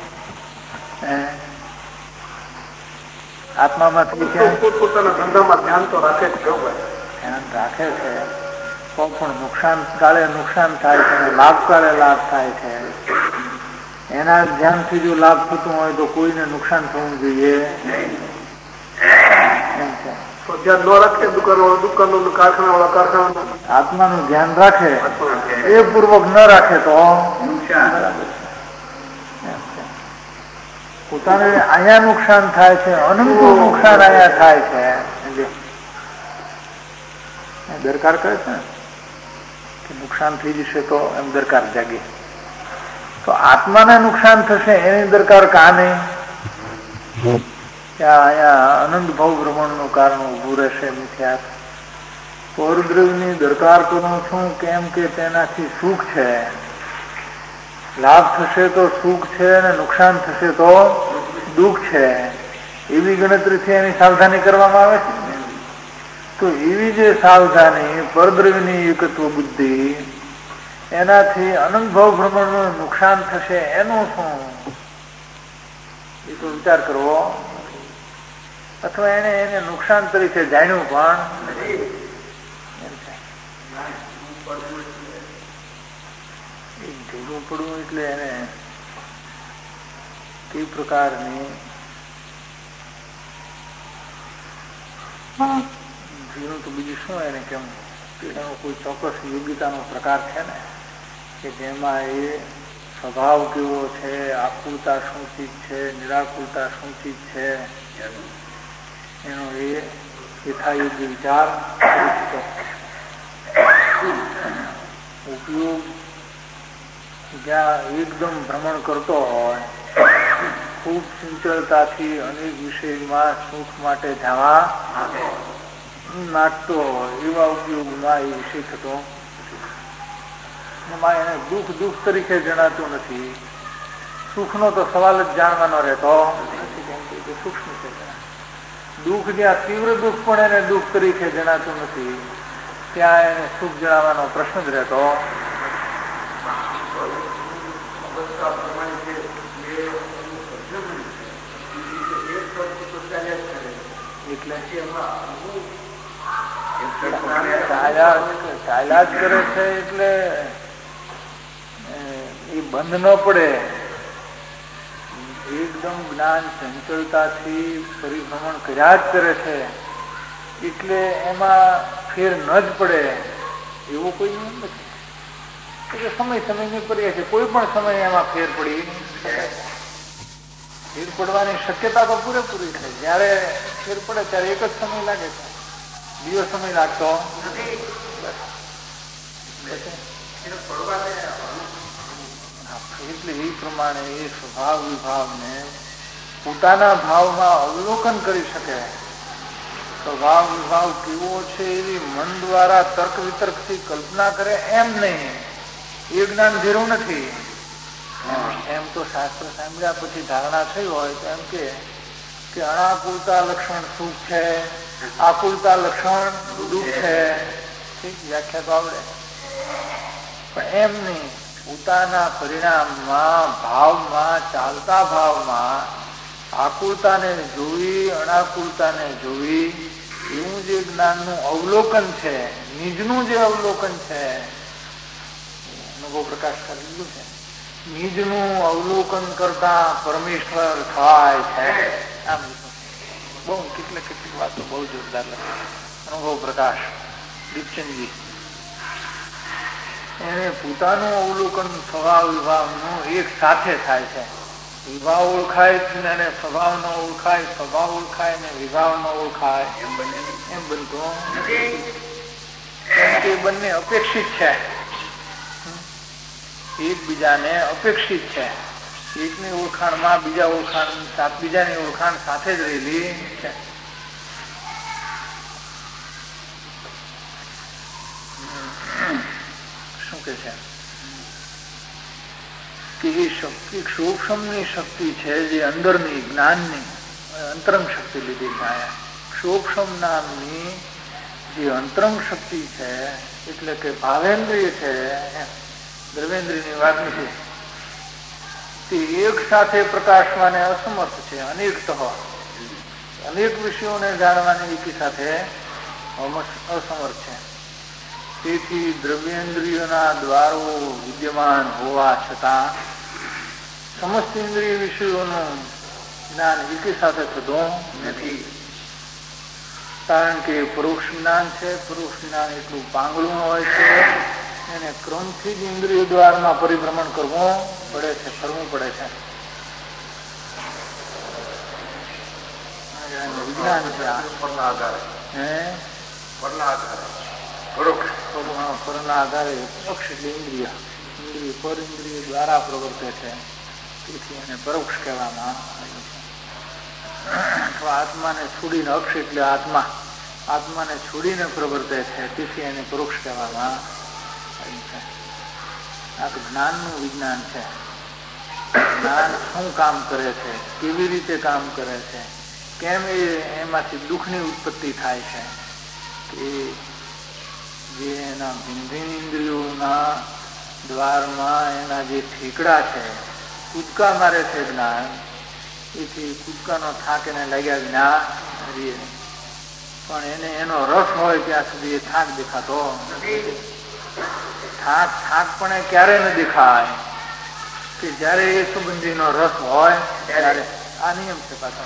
આત્મામાં થઈ ક્યાં? પોતાના ધંધામાં ધ્યાન તો રાખે છે, ધ્યાન રાખે છે તો પણ નુકસાન કાળે નુકસાન થાય છે અને લાભ કાળે લાભ થાય છે. એના ધ્યાનથી જો લાભ થતું હોય તો કોઈને નુકસાન થવું જોઈએ એમ છે. આત્માનું ધ્યાન રાખે, એ પૂર્વક ન રાખે તો બરાબર. પોતાને અહીંયા નુકસાન થાય છે, અનંતું નુકસાન અહીંયા થાય છે. દરકાર કરે છે કે નુકસાન થઈ જશે તો એમ દરકાર જાગે, તો આત્માને નુકસાન થશે એની દરકાર કા નહીં? ત્યાં અહીંયા અનંત ભાવ ભ્રમણનું કારણ ઉભું રહેશે. મિથ્યા પરદ્રવ્યની દરકાર કરું છું કેમ કે તેનાથી સુખ છે, લાભ થશે તો સુખ છે અને નુકસાન થશે તો દુઃખ છે, એવી ગણતરીથી એની સાવધાની કરવામાં આવે છે. તો એવી જે સાવધાની પરદ્રવ્યની એકત્વ બુદ્ધિ, એનાથી અનંત ભાવ ભ્રમણનું નુકસાન થશે એનું શું, એ તો વિચાર કરવો. અથવા એને નુકસાન તરીકે જાણ્યું પણ ઢીલું પડવું એટલે એને કઈ પ્રકારની ઢીલું તો બીજું શું એને કેમ, એનો કોઈ ચોક્કસ યોગ્યતાનો પ્રકાર છે ને કે જેમાં એ સ્વભાવ કેવો છે, આકુલતા શું ચીજ છે, નિરાકુલતા શું ચીજ છે, એનો એ યથાયોગ્ય વિચાર કરી શકો. ઉપયોગ જ્યાં એકદમ ભ્રમણ કરતો હોય, ખૂબ ચંચળતાથી અનેક વિષયમાં સુખ માટે જવા નાખતો હોય, એવા ઉપયોગમાં એ વિષય થતો એમાં એને દુઃખ દુઃખ તરીકે જણાતું નથી. સુખનો તો સવાલ જ જાણવાનો રહેતો નથી, સૂક્ષ્મ છે. દુઃખ જ્યાં તીવ્ર દુઃખ પણ એને દુઃખ તરીકે જણાતું નથી, ત્યાં એને સુખ જણાવવાનો પ્રશ્ન જ રહેતો. એટલે ચાલ્યા જ કરે છે એટલે એ બંધ ન પડે. એકદમ જ્ઞાન ચંચળતાથી પરિભ્રમણ કર્યા જ કરે છે એટલે એમાં ફેર ન જ પડે એવો કોઈ નિયમ નથી. એટલે સમય સમયની પર્યા છે, કોઈ પણ સમય એમાં ફેર પડી ફેર પડવાની શક્યતા તો પૂરેપૂરી છે. જયારે ફેર પડે ત્યારે એક જ સમય લાગે છે, બીજો સમય લાગતો એટલે એ પ્રમાણે એ સ્વભાવ વિભાવને પોતાના ભાવમાં અવલોકન કરી શકે. સ્વભાવ વિભાવ કેવો છે એવી મન દ્વારા તર્ક વિતર્કથી કલ્પના કરે એમ નહીં, એ જ્ઞાન ધીરું નથી. એમ તો શાસ્ત્ર સાંભળ્યા પછી ધારણા થઈ હોય તો એમ કે અનાકુલતા લક્ષણ સુખ છે, આકુલતા લક્ષણ દુઃખ છે, વ્યાખ્યા તો આવડે, પણ એમ નહીં. પોતાના પરિણામમાં ભાવમાં ચાલતા ભાવમાં આકુળતાને જોવી, અનાકુળતાને જોવી, એવું જે જ્ઞાનનું અવલોકન છે, નિજનું જે અવલોકન છે, અનુભવ પ્રકાશ કરી દીધું છે, નિજનું અવલોકન કરતા પરમેશ્વર થાય છે. આમ બહુ કેટલીક વાતો બહુ જોરદાર લખી. અનુભવ પ્રકાશ દીપચંદજી એને પોતાનું અવલોકન સ્વભાવ વિભાવનું એક સાથે થાય છે. વિભાવ ઓળખાય અને સ્વભાવ ન ઓળખાય, સ્વભાવ ઓળખાય ને વિભાવ ન ઓળખાય એમ બનતું કેમ કે બંને અપેક્ષિત છે, એકબીજાને અપેક્ષિત છે. એકની ઓળખાણમાં બીજાની ઓળખાણ સાથે જ રહેલી છે. શું કે છે કે એ શક્તિ ક્ષોભની શક્તિ છે, જે અંદરની જ્ઞાનની અંતરંગ શક્તિ લીધી થાય. ક્ષોભમ નામની જે અંતરંગ શક્તિ છે, એટલે કે ભાવેન્દ્રિય છે, દ્રવેન્દ્રિયની વાત નથી, તે એક સાથે પ્રકાશવાને અસમર્થ છે. અનેક વિષયોને જાણવાની એકી સાથે અસમર્થ છે. તેથી દ્રવ્યેન્દ્રિયોના દ્વારો વિદ્યમાન હોવા છતાં સમસ્ત ઇન્દ્રિય વિષયોનું જ્ઞાન એકી સાથે થતું નથી. કારણ કે પરોક્ષ જ્ઞાન છે, પરોક્ષ જ્ઞાન એટલું પાંગળું હોય છે, એને ક્રમથી જ ઇન્દ્રિય દ્વારમાં પરિભ્રમણ કરવું પડે છે, ફરવું પડે છે. વિજ્ઞાન છે પરના આધારે પરોક્ષ એટલે ઇન્દ્રિય પર ઇન્દ્રિય દ્વારા પ્રવર્તે છે. તેથી એને પરોક્ષ કહેવામાં આવે છે. આત્માને છોડીને અક્ષ એટલે આત્માને છોડીને પ્રવર્તે છે, તેથી એને પરોક્ષ કહેવામાં આવ્યું છે. આ તો જ્ઞાનનું વિજ્ઞાન છે. જ્ઞાન શું કામ કરે છે, કેવી રીતે કામ કરે છે, કેમ એમાંથી દુઃખની ઉત્પત્તિ થાય છે, કે જે એના ભિન્ન ઇન્દ્રિયોના દ્વારમાં એના જે ઠેકડા છે, કૂદકા મારે છે જ્ઞાન, એથી કૂદકાનો થાક એને લાગ્યા વિના રહીએ. પણ એને એનો રસ હોય ત્યાં સુધી એ થાક દેખાતો નથી. થાક પણ એ ક્યારે ન દેખાય કે જયારે એ સુગંધીનો રસ હોય ત્યારે. આ નિયમ છે પાછો.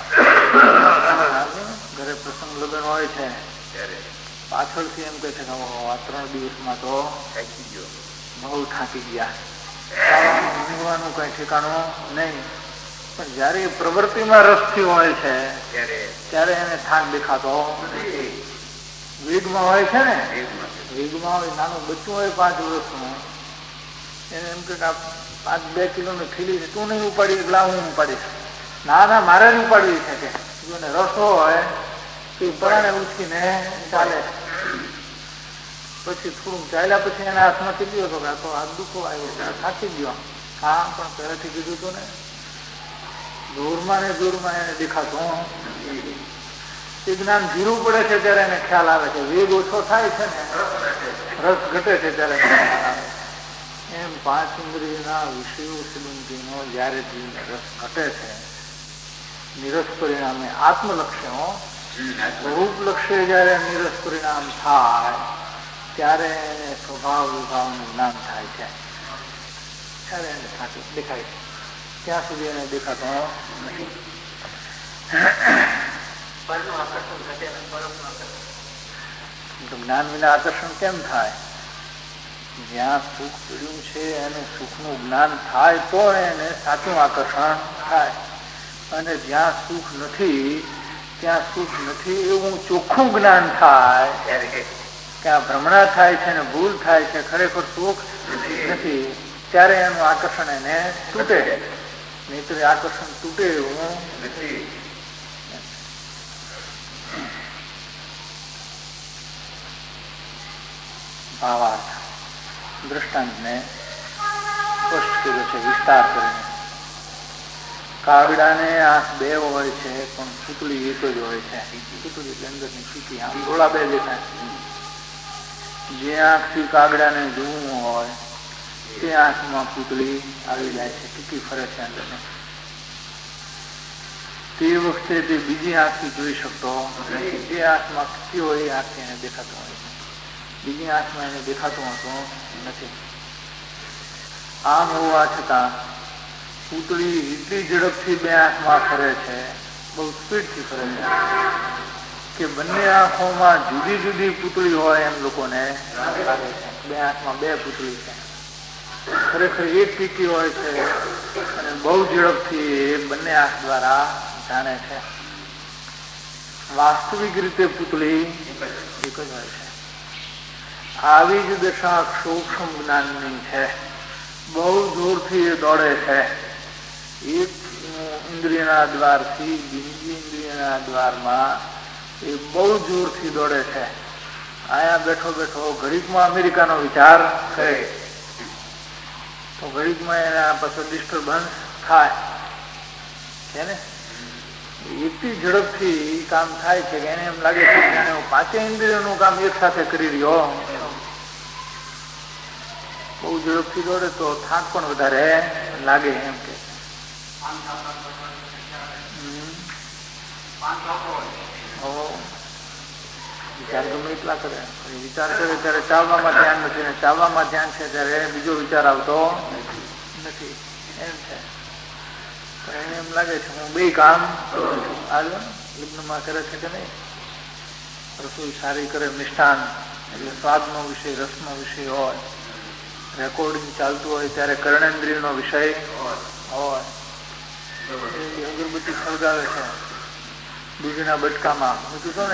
ઘરે પ્રસંગ લગ્ન હોય છે પાછળથી એમ કે છે કે આ 3 દિવસમાં તો બહુ થાકી ગયા, ઊંઘવાનું કઈ ઠેકાણું નહીં. પણ જયારે પ્રવૃત્તિમાં રસથી હોય છે ત્યારે એને થાક દેખાતો નથી. વેગમાં હોય છે ને, વેગમાં હોય, નાનું બચ્ચું હોય 5 વર્ષનું, એને એમ કે 2 કિલોની થેલી છે, તું નહીં ઉપાડી એટલે હું ઉપાડીશ. ના મારે જ ઉપાડવી છે. કે જો એને રસ હોય તો પરાણે ઉઠીને ચાલે. પછી થોડુંક ચાલ્યા પછી એના હાથમાં કીધું હતો કે આ તો હાથ દુખો આવ્યો, થાકી ગયો. હા, પણ પહેલાથી કીધું હતું ને. જોરમાં એને દેખાતું. એ જ્ઞાન ધીરું પડે છે ત્યારે એને ખ્યાલ આવે છે. વેગ ઓછો થાય છે ને, રસ ઘટે છે ત્યારે ખ્યાલ આવે. એમ 5 ઇન્દ્રિયના વિષયો સંબંધીનો જયારે રસ ઘટે છે, નિરસ પરિણામે આત્મલક્ષ્યો રૂપ લક્ષ્ય જયારે નિરસ પરિણામ થાય ત્યારે એને સ્વભાવ વિભાવનું જ્ઞાન થાય છે. ત્યારે એને દેખાય છે. ત્યાં સુધી એને દેખાતો નથી. જ્ઞાન વિના આકર્ષણ કેમ થાય? જ્યાં સુખ પીડ્યું છે અને સુખનું જ્ઞાન થાય તો એને સાચું આકર્ષણ થાય. અને જ્યાં સુખ નથી ત્યાં સુખ નથી એવું ચોખ્ખું જ્ઞાન થાય, ત્યાં ભ્રમણા થાય છે ને ભૂલ થાય છે, ખરેખર સુખ નથી, ત્યારે એનું આકર્ષણ એને તૂટે. નહીતર આકર્ષણ તૂટે એવું નથી. ભાવાર્થ દ્રષ્ટાંતને સ્પષ્ટ કર્યો છે વિસ્તાર કરીને. કાગડાને આંખ 2 હોય છે પણ ચૂંટડી એક જ હોય છે. ચૂંટડી એટલે અંદરની ચૂંટી, આમ ગોળા 2 દેખાય. જે આંખથી કાગડાને જોવું હોય તે આંખમાં પૂતળી આવી જાય છે, ટીકી ફરે છે અંદર. તે વખતે તે બીજી આંખથી જોઈ શકતો નથી. જે આંખમાં ખીચી હોય એ આંખથી એને દેખાતું હોય છે, બીજી આંખમાં એને દેખાતું હોતું નથી. આમ હોવા છતાં પૂતળી એટલી ઝડપથી બે આંખમાં ફરે છે, બહુ સ્પીડથી ફરે છે કે બંને આંખોમાં જુદી જુદી પૂતળી હોય એમ લોકોને લાગે છે. બે આંખમાં બે પૂતળી છે, ખરેખર એક પીકી હોય છે અને બહુ ઝડપથી બંને આંખ દ્વારા જાણે છે. વાસ્તવિક રીતે પૂતળી એક જ હોય છે. આવી જ દશા સૂક્ષ્મ જ્ઞાનની છે. બહુ જોરથી એ દોડે છે. એક ઇન્દ્રિયના દ્વારથી બીજી ઇન્દ્રિયના દ્વારમાં એ બહુ જોરથી દોડે છે. અહીંયા બેઠો બેઠો ઘડીકમાં અમેરિકાનો વિચાર કરે તો ઘડીકમાં એના પાછળ ડિસ્ટર્બન્સ થાય છે ને. એટલી ઝડપથી કામ થાય છે કે એને એમ લાગે છે કે હું પાંચે ઇન્દ્રિયોનું કામ એક સાથે કરી રહ્યો. બહુ ઝડપથી દોડે તો થાક પણ વધારે લાગે એમ કે વિચાર ગમે એટલા કરે. વિચાર કરે ત્યારે ચાવવામાં ધ્યાન નથી ને ચાવવામાં ધ્યાન છે ત્યારે બીજો વિચાર આવતો નથી એમ છે. પણ એને એમ લાગે છે હું બે કામ લગ્નમાં કરે છે કે નહીં, રસોઈ સારી કરે, મિષ્ટાન એટલે સ્વાદનો વિષય, રસનો વિષય હોય, રેકોર્ડિંગ ચાલતું હોય ત્યારે કર્ણેન્દ્રિયનો વિષય હોય, અગરબત્તી સળગાવે છે દૂધીના બટકામાં મૂક્યું તો ને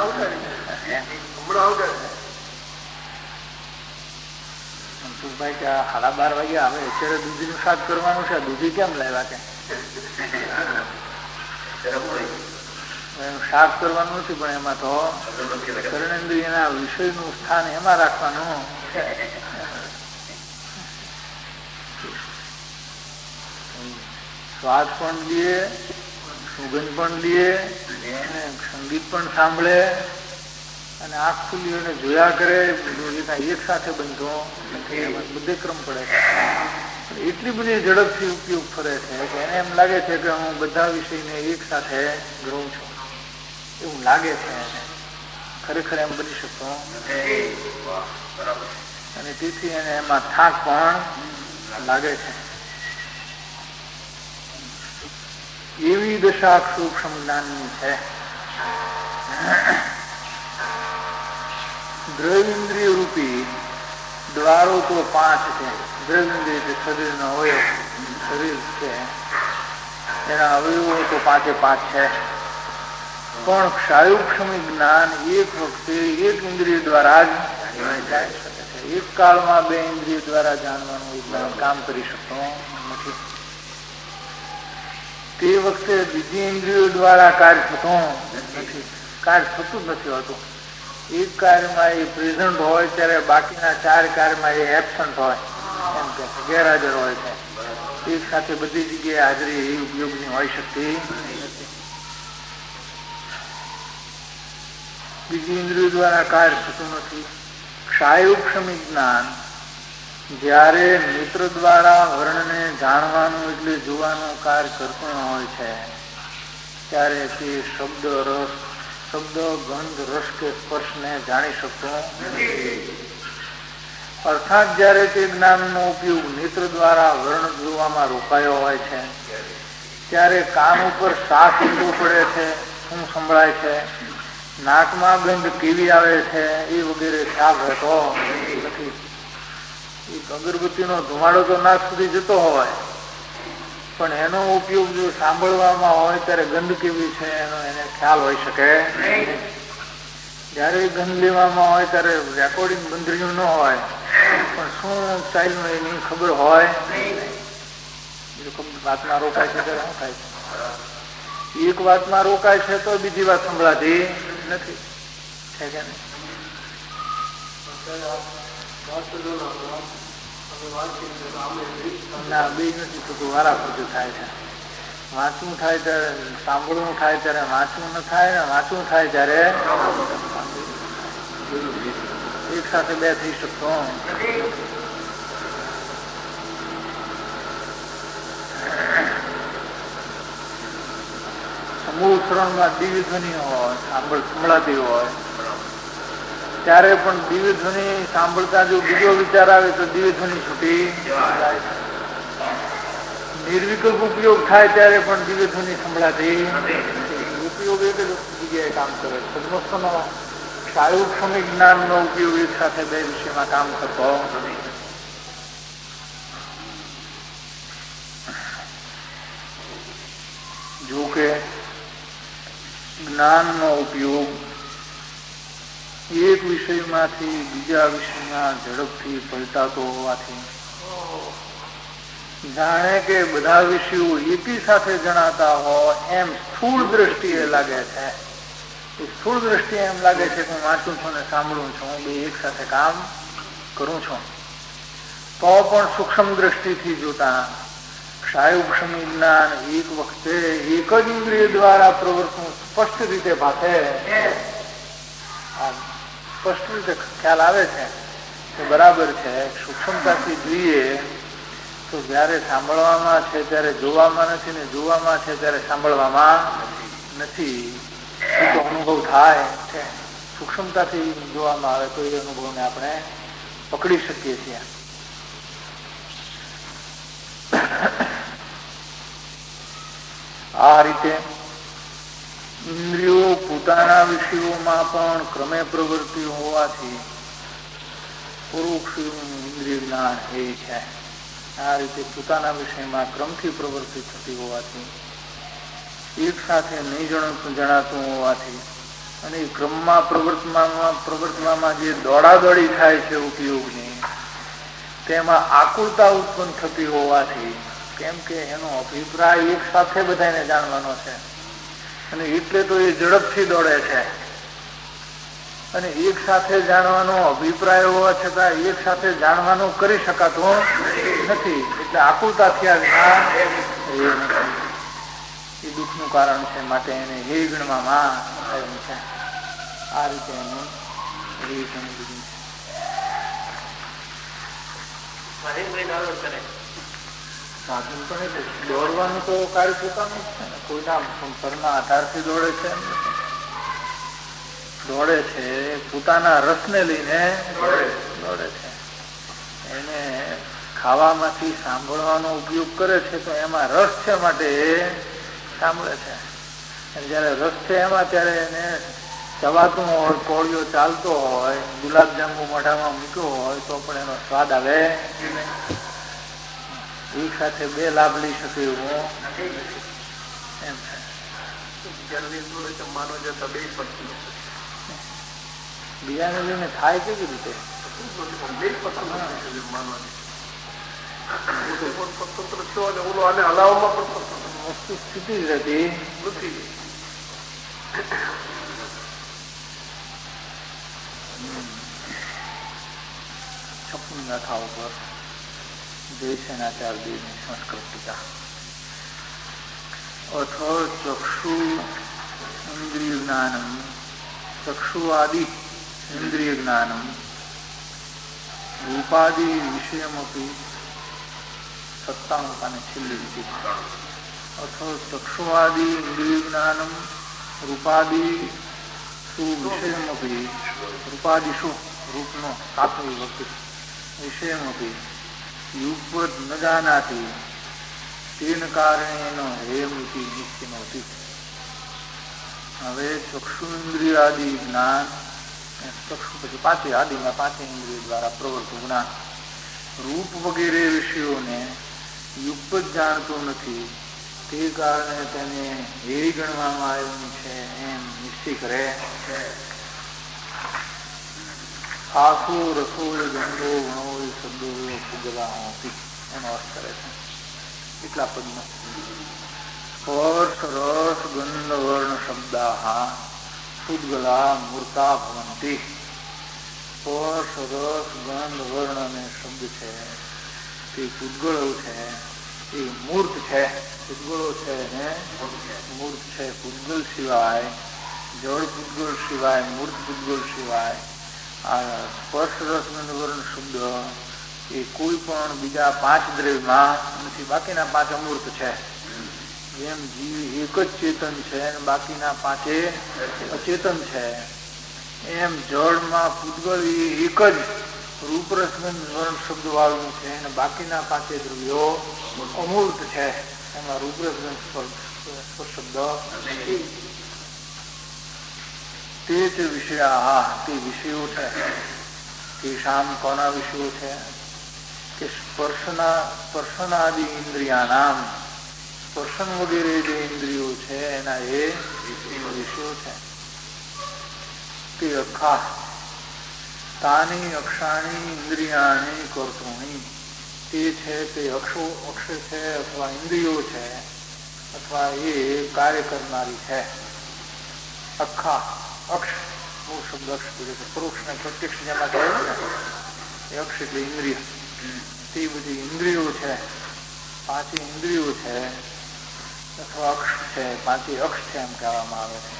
મનસુખભાઈ કે 12:30 વાગ્યા હવે અત્યારે દૂધીનું શાક કરવાનું છે, દૂધી કેમ લાવ્યા કે શાક કરવાનું નથી પણ એમાં તો કર્ણેન્દ્રિયના વિષયનું સ્થાન એમાં રાખવાનું છે. સ્વાદ પણ લે, સુગંધ પણ લે, સંગીત પણ સાંભળે અને આંખ ખુલ્લી અને જોયા કરે. એક સાથે બનતો બધે ક્રમ પડે છે. એટલી બધી ઝડપથી ઉપયોગ ફરે છે કે એને એમ લાગે છે કે હું બધા વિષયને એક સાથે ગ્રહું છું એવું લાગે છે એને. ખરેખર એમ બની શકતો અને તેથી એને એમાં થાક પણ લાગે છે. એવી દશા સૂક્ષ્મ જ્ઞાનની છે. દ્રવ્યેન્દ્રિય રૂપી દ્વારો તો 5 છે. દ્રવ્યેન્દ્રિય શરીરનો અવયવ, શરીર છે એના અવયવો તો 5 છે. પણ ક્ષાયુક્ષમી જ્ઞાન એક વખતે એક ઇન્દ્રિય દ્વારા જ જાણી શકે છે. એક કાળમાં 2 ઇન્દ્રિય દ્વારા જાણવાનું જ્ઞાન કામ કરી શકતો નથી. તે વખતે બીજી ઇન્દ્રિયો દ્વારા કાર્ય થતું નથી, કાર્ય થતું જ નથી હોતું. એક કાર્યમાં એ પ્રેઝન્ટ હોય ત્યારે બાકીના 4 કાર્યમાં એ એબસન્ટ હોય એમ કે ગેરહાજર હોય છે. એક સાથે બધી જગ્યાએ હાજરી એ ઉપયોગની હોઈ શકતી નથી. બીજી ઇન્દ્રિયો દ્વારા કાર્ય થતું નથી. ક્ષાયુક્ષમી જ્ઞાન જ્યારે નેત્ર દ્વારા વર્ણને જાણવાનું એટલે જોવાનું કાર્ય કરતું હોય છે ત્યારે તે શબ્દ, ગંધ, રસ કે સ્પર્શને જાણી શકતો નથી. અર્થાત જ્યારે તે જ્ઞાનનો ઉપયોગ નેત્ર દ્વારા વર્ણ જોવામાં રોકાયો હોય છે ત્યારે કાન ઉપર સાફ ઊંડું પડે છે, શું સંભળાય છે, નાકમાં ગંધ કેવી આવે છે એ વગેરે ખ્યાલ રહેતો નથી. એક અગરબત્તીનો ધુમાડો તો નાક સુધી જતો હોય પણ એનો ઉપયોગ જો સાંભળવામાં હોય ત્યારે ગંધ કેવી છે એનો એને ખ્યાલ હોઈ શકે. જયારે ગંધ લેવામાં હોય ત્યારે રેકોર્ડિંગ બંધર્યું ન હોય પણ શું સ્ટાઇલનું એની ખબર હોય. વાતમાં રોકાય છે ત્યારે શું થાય છે? એક વાતમાં રોકાય છે તો બીજી વાત સંભળાતી નથી છે કે નહીં? ના, બે નથી થતું, વારાફરતી થાય છે. વાંચવું થાય ત્યારે સાંભળવું થાય ત્યારે વાંચવું ન થાય ને વાંચવું થાય ત્યારે એક સાથે 2 થઈ શકતો. મૂળ શ્રવણમાં દિવ્ય ધ્વનિ હોય, સંભળાતી હોય, ત્યારે પણ દિવ્ય ધ્વનિ સાંભળતા જો બીજો વિચાર આવે તો દિવ્ય ધ્વનિ છૂટી જાય. નિર્વિકલ્પ ઉપયોગ થાય ત્યારે પણ દિવ્ય ધ્વનિ સંભળાતી ઉપયોગ એક જ જગ્યાએ કામ કરે. સદમસ્તનો સાયુક્ષમિક જ્ઞાનનો ઉપયોગ એક સાથે બે વિષયમાં કામ કરતો નથી. જો કે જ્ઞાનનો ઉપયોગ એક વિષયમાંથી બીજા વિષયમાં ઝડપથી પલટાતો હોવાથી જાણે કે બધા વિષયો એકી સાથે જણાતા હોય એમ સ્થૂળ દ્રષ્ટિએ લાગે છે. સ્થૂળ દ્રષ્ટિએ એમ લાગે છે કે હું વાંચું છું ને સાંભળું છું, બે એક સાથે કામ કરું છું. તો પણ સૂક્ષ્મ દ્રષ્ટિથી જોતા સાયુક્ષમી જ્ઞાન એક વખતે એક જ ઇન્દ્રિય દ્વારા પ્રવર્તનું સ્પષ્ટ રીતે ભાષે, સ્પષ્ટ રીતે ખ્યાલ આવે છે કે બરાબર છે. સૂક્ષ્મતાથી જોઈએ તો જયારે સાંભળવામાં છે ત્યારે જોવામાં નથી, ને જોવામાં છે ત્યારે સાંભળવામાં નથી. એ તો અનુભવ થાય છે. સૂક્ષ્મતાથી જોવામાં આવે તો એ અનુભવને આપણે પકડી શકીએ છીએ. આ રીતે ઇન્દ્રિયો પોતાના વિષયોમાં પણ ક્રમે પ્રવૃત્તિ હોવાથી પરોક્ષ ઇન્દ્રિય જ્ઞાન એ છે. આ રીતે પોતાના વિષયમાં ક્રમથી પ્રવૃત્તિ થતી હોવાથી, એક સાથે નહીં જણાતું હોવાથી, અને ક્રમમાં પ્રવર્તવામાં જે દોડાદોડી થાય છે ઉપયોગની, તેમાં આકુળતા ઉત્પન્ન થતી હોવાથી, કેમ કે એનો અભિપ્રાય એક સાથે બધાને જાણવાનો છે અને એટલે તો એ ઝડપથી દોડે છે. અને એક સાથે જાણવાનો અભિપ્રાય હોવા છતાં એક સાથે જાણવાનું કરી શકાતો નથી. એટલે આકુળતા થયા વિના એ નથી. એ દુઃખનું કારણ છે. માટે એને હે ગણવામાં આવ્યું છે. આ રીતે એનું હે ગણી દીધું છે. સાધન પણ એટલે દોડવાનું તો કાર્ય પોતાનું જ છે ને. કોઈના પરના આધારથી દોડે છે એમ નથી. દોડે છે પોતાના રસને લઈને દોડે છે. એને ખાવામાંથી સાંભળવાનો ઉપયોગ કરે છે તો એમાં રસ છે માટે એ સાંભળે છે. અને જયારે રસ છે એમાં ત્યારે એને ચવાતું હોય, કોળિયો ચાલતો હોય, ગુલાબજાંબુ મોઢામાં મૂક્યો હોય તો પણ એનો સ્વાદ આવે. એક સાથે બે લાભ લઈ શકે એવું એમ છે. બીજાને લઈને થાય કેવી રીતે? વસ્તુ સ્થિતિ જ રહેતી નથી. છપ્પન ગાથા ઉપર જયસેનાચાર્યની સંસ્કૃત ટીકા. અથ ચક્ષુ ઇન્દ્રિય જ્ઞાનમ ચક્ષુઆદિ ઇન્દ્રિય જ્ઞાનમ રૂપાદિ વિષયમપી 97 પાને છેલ્લી લીટી. અથ ચક્ષુઆદિ ઇન્દ્રિય જ્ઞાનમ રૂપાદિ સુ વિષયમપી રૂપાદિશુ રૂપનો 7મી વખત વિષયમપી યુગપદ ન જાનાતી તેન કારણેન હેમિતિ નિશ્ચિનોતિ. હવે ચક્ષુ ઇન્દ્રિય આદિ જ્ઞાન, ચક્ષુ પછી પાંચે આદિમાં પાંચે ઇન્દ્રિય દ્વારા પ્રવર્તું જ્ઞાન રૂપ વગેરે વિષયોને યુગપદ જાણતું નથી. તે કારણે તેને હે ગણવામાં આવ્યું છે એમ નિશ્ચય કરે છે. આખો રસો ગંધો ગણો શબ્દો ફુગલા હોતી એનો અર્થ કરે છે. એટલા પદમાં સ્પર્શ રસ ગંધ વર્ણ શબ્દા ફુદગલા મૂર્તા ભવંતી. સ્પર્શ રસ ગંધ વર્ણ અને શબ્દ છે તે પૂતગળો છે, એ મૂર્ત છે. પૂતગળો છે ને મૂર્ત છે. પૂતગલ સિવાય, જળ પૂતગળ સિવાય, મૂર્ત પૂતગળ સિવાય આ સ્પર્શ રસ ગંધ વર્ણ શબ્દ એ કોઈ પણ બીજા 5 દ્રવ્યમાં નથી. બાકીના 5 અમૂર્ત છે. જેમ જીવ એક જ ચેતન છે અને બાકીના પાંચે અચેતન છે, એમ જળમાં પૂતગળ એક જ રૂપ રસગંધ વર્ણ શબ્દ વાળું છે અને બાકીના પાંચે દ્રવ્યો અમૂર્ત છે, એમાં રૂપ રસગંધ શબ્દ તે જ વિષયા, તે વિષયો છે. કેશામ કોના વિષયો છે કે સ્પર્શનાદિ ઇન્દ્રિયાનામ, સ્પર્શન વગેરે જે ઇન્દ્રિયો છે એના એ વિષયો છે. તે અખા તાની અક્ષાણી ઇન્દ્રિયાણી કર્તુણી, તે છે તે અક્ષ છે અથવા ઇન્દ્રિયો છે અથવા એ કાર્ય કરનારી છે. અખા અક્ષ મૂળ શબ્દ અક્ષ કીધું છે, પરોક્ષ ને પ્રત્યક્ષ જેમાં કહેવાય ને એ અક્ષ એટલે ઇન્દ્રિય. તે બધી ઇન્દ્રિયો છે, પાંચે ઇન્દ્રિયો છે અથવા અક્ષ છે, પાંચે અક્ષ છે એમ કહેવામાં આવે છે.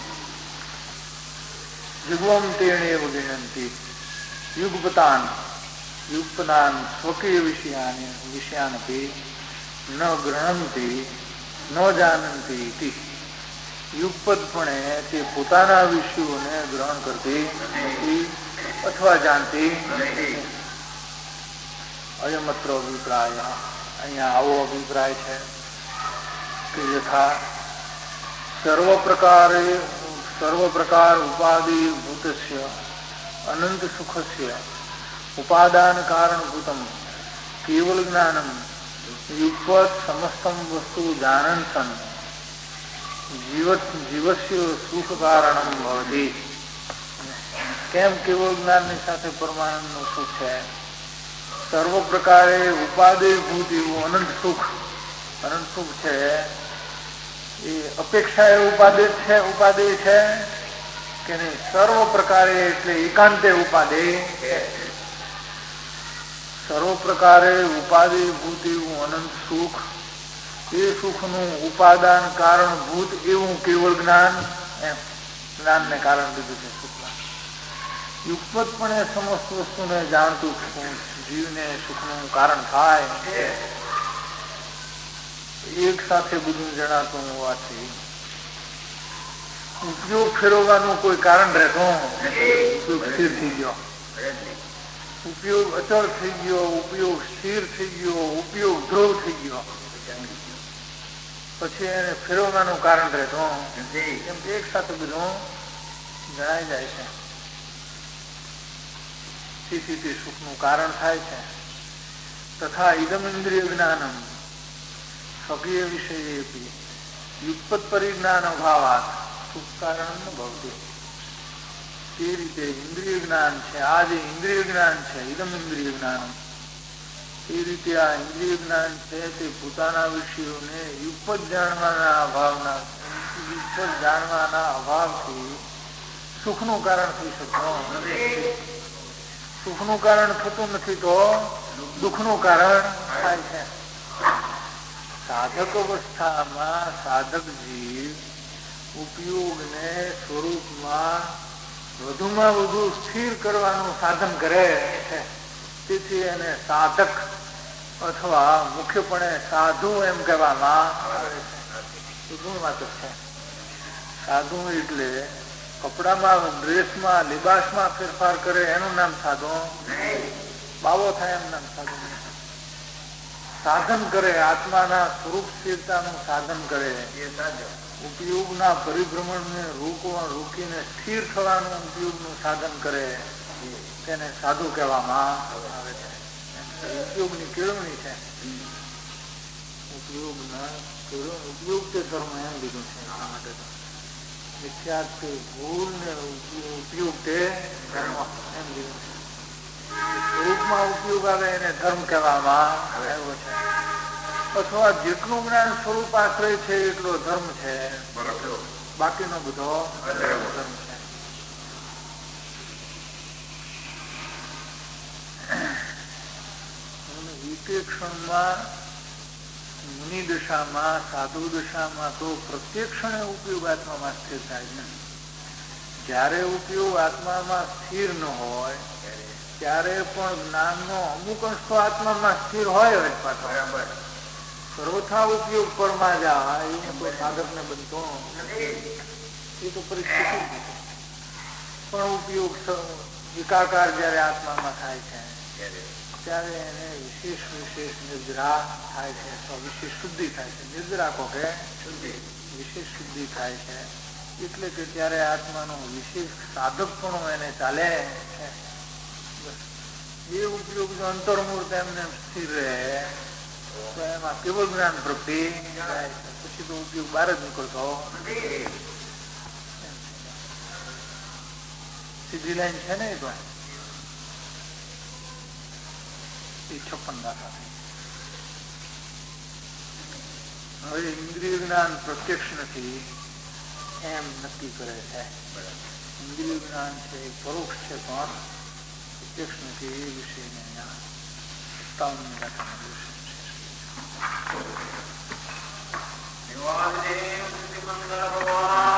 યુગમ તેણે ગણંતી યુગપતાન યુગપદાન સ્વકીય વિષયાનપી ન ગૃહંતી ન જાનંતી ઇતિ. યુગપદપણે તે પોતાના વિષયોને ગ્રહણ કરતી નથી અથવા જાણતી નથી. અયમત્ર અભિપ્રાય, અહીંયા આવો અભિપ્રાય છે કે યથા સર્વ પ્રકાર ઉપાધિ ભૂતસ્ય અનંત સુખસ્ય ઉપાદાન કારણભૂતમ કેવલ જ્ઞાનમ યુગપદ સમસ્તમ વસ્તુ જાનન સન જીવસ્ય સુખ કારણમ ભવતિ. કેમ કેવળ જ્ઞાનની સાથે પરમાનંદનું સુખ છે? સર્વ પ્રકારે ઉપાદેયભૂત એવું અનંત સુખ છે એ અપેક્ષા એ ઉપાદેય છે કે નહીં? સર્વ પ્રકારે એટલે એકાંતે ઉપાદેય છે. સર્વ પ્રકારે ઉપાદેયભૂત એવું અનંત સુખ, એ સુખનું ઉપાદાન કારણભૂત એવું કેવળ જ્ઞાન, એમ જ્ઞાનને કારણ દીધું છે સુખમાં. યુગપદપણે સમસ્ત વસ્તુને જાણતું જીવને સુખનું કારણ થાય, એક સાથે બધું જણાતું હોવાથી ઉપયોગ ફેરવવાનું કોઈ કારણ રહેતો ઉપયોગ સ્થિર થઈ ગયો, ઉપયોગ અચળ થઈ ગયો, ઉપયોગ સ્થિર થઈ ગયો, ઉપયોગ ધ્રુવ થઈ ગયો, પછી એને ફેરવવાનું કારણ રહેતો એમ એક સાથે બધું જણાઈ જાય છે. તેથી તે સુખનું કારણ થાય છે. તથા ઇદમ ઇન્દ્રિય જ્ઞાનમ સ્વકીય વિષય યુગપત પરિજ્ઞાન અભાવાત સુખ કારણ ન ભવતી. તે રીતે ઇન્દ્રિય જ્ઞાન છે, આ જે ઇન્દ્રિય જ્ઞાન છે ઇદમ ઇન્દ્રિય જ્ઞાન, એ રીતે આ ઇન્દ્રિય જ્ઞાન છે તે પોતાના વિષયોને યુગપત જાણવાના અભાવથી સુખનું કારણ થઈ શકતું નથી. સુખનું કારણ થતું નથી તો દુઃખનું કારણ થાય છે. સાધક અવસ્થામાં સાધક જીવ ઉપયોગને સ્વરૂપમાં વધુમાં વધુ સ્થિર કરવાનું સાધન કરે છે. તેથી એને સાધક અથવા મુખ્યપણે સાધુ એમ કહેવામાં આવે છે. ગુણવાચક છે. સાધુ એટલે કપડામાં, ડ્રેસમાં, લિબાસમાં ફેરફાર કરે એનું નામ સાધુ. બાવો થાય એમ નામ સાધુ. સાધન કરે, આત્માના સ્વરૂપ સ્થિરતાનું સાધન કરે, ઉપયોગના પરિભ્રમણને રોકીને સ્થિર થવાનું ઉપયોગનું સાધન કરે, તેને સાધુ કહેવામાં આવે છે. ઉપયોગની કેળવણી છે. ઉપયોગ તે ધર્મ એમ લીધું છે. આ માટે મિથ્યાત તે ભૂલ ને ઉપયોગ તે ધર્મ એમ લીધું છે. સ્વરૂપમાં ઉપયોગ આવે એને ધર્મ કહેવામાં આવ્યો છે. અથવા જેટલું જ્ઞાન સ્વરૂપ આશ્રય છે એટલો ધર્મ છે, બાકીનો બધો ધર્મ છે. વિપેક્ષણમાં મુનિ દશામાં, સાધુ દશામાં તો પ્રત્યેક ક્ષણે ઉપયોગ આત્મામાં સ્થિર થાય છે. જ્યારે ઉપયોગ આત્મામાં સ્થિર ન હોય ત્યારે પણ જ્ઞાનનો અમુક અંશ તો આત્મામાં સ્થિર હોય જ પાછો. સર્વથા ઉપયોગ પરમાં જાય એને કોઈ સાધક ને બનતો એ તો પરિસ્થિતિ પણ ઉપયોગ એકાકાર જયારે આત્મામાં થાય છે ત્યારે એને વિશેષ નિદ્રા થાય છે, વિશેષ શુદ્ધિ થાય છે. નિદ્રા કહો કે વિશેષ શુદ્ધિ થાય છે એટલે કે ત્યારે આત્માનો વિશેષ સાધકપણું એને ચાલે છે. એ ઉપયોગ જો અંતર્મૂર્ત એમને સ્થિર રહે તો એમાં કેવળ જ્ઞાન પ્રગતિ થાય છે. પછી તો ઉપયોગ બહાર જ નીકળતો સીધી લાઈન છે ને. એ તો 56 દાખલા. હવે ઇન્દ્રિય જ્ઞાન પ્રત્યક્ષ નથી એમ નક્કી કરે છે. ઇન્દ્રિય જ્ઞાન છે પરોક્ષ છે પણ પ્રત્યક્ષ નથી એ વિષયને અહીંયા 57 દાખલામાં વિષય છે.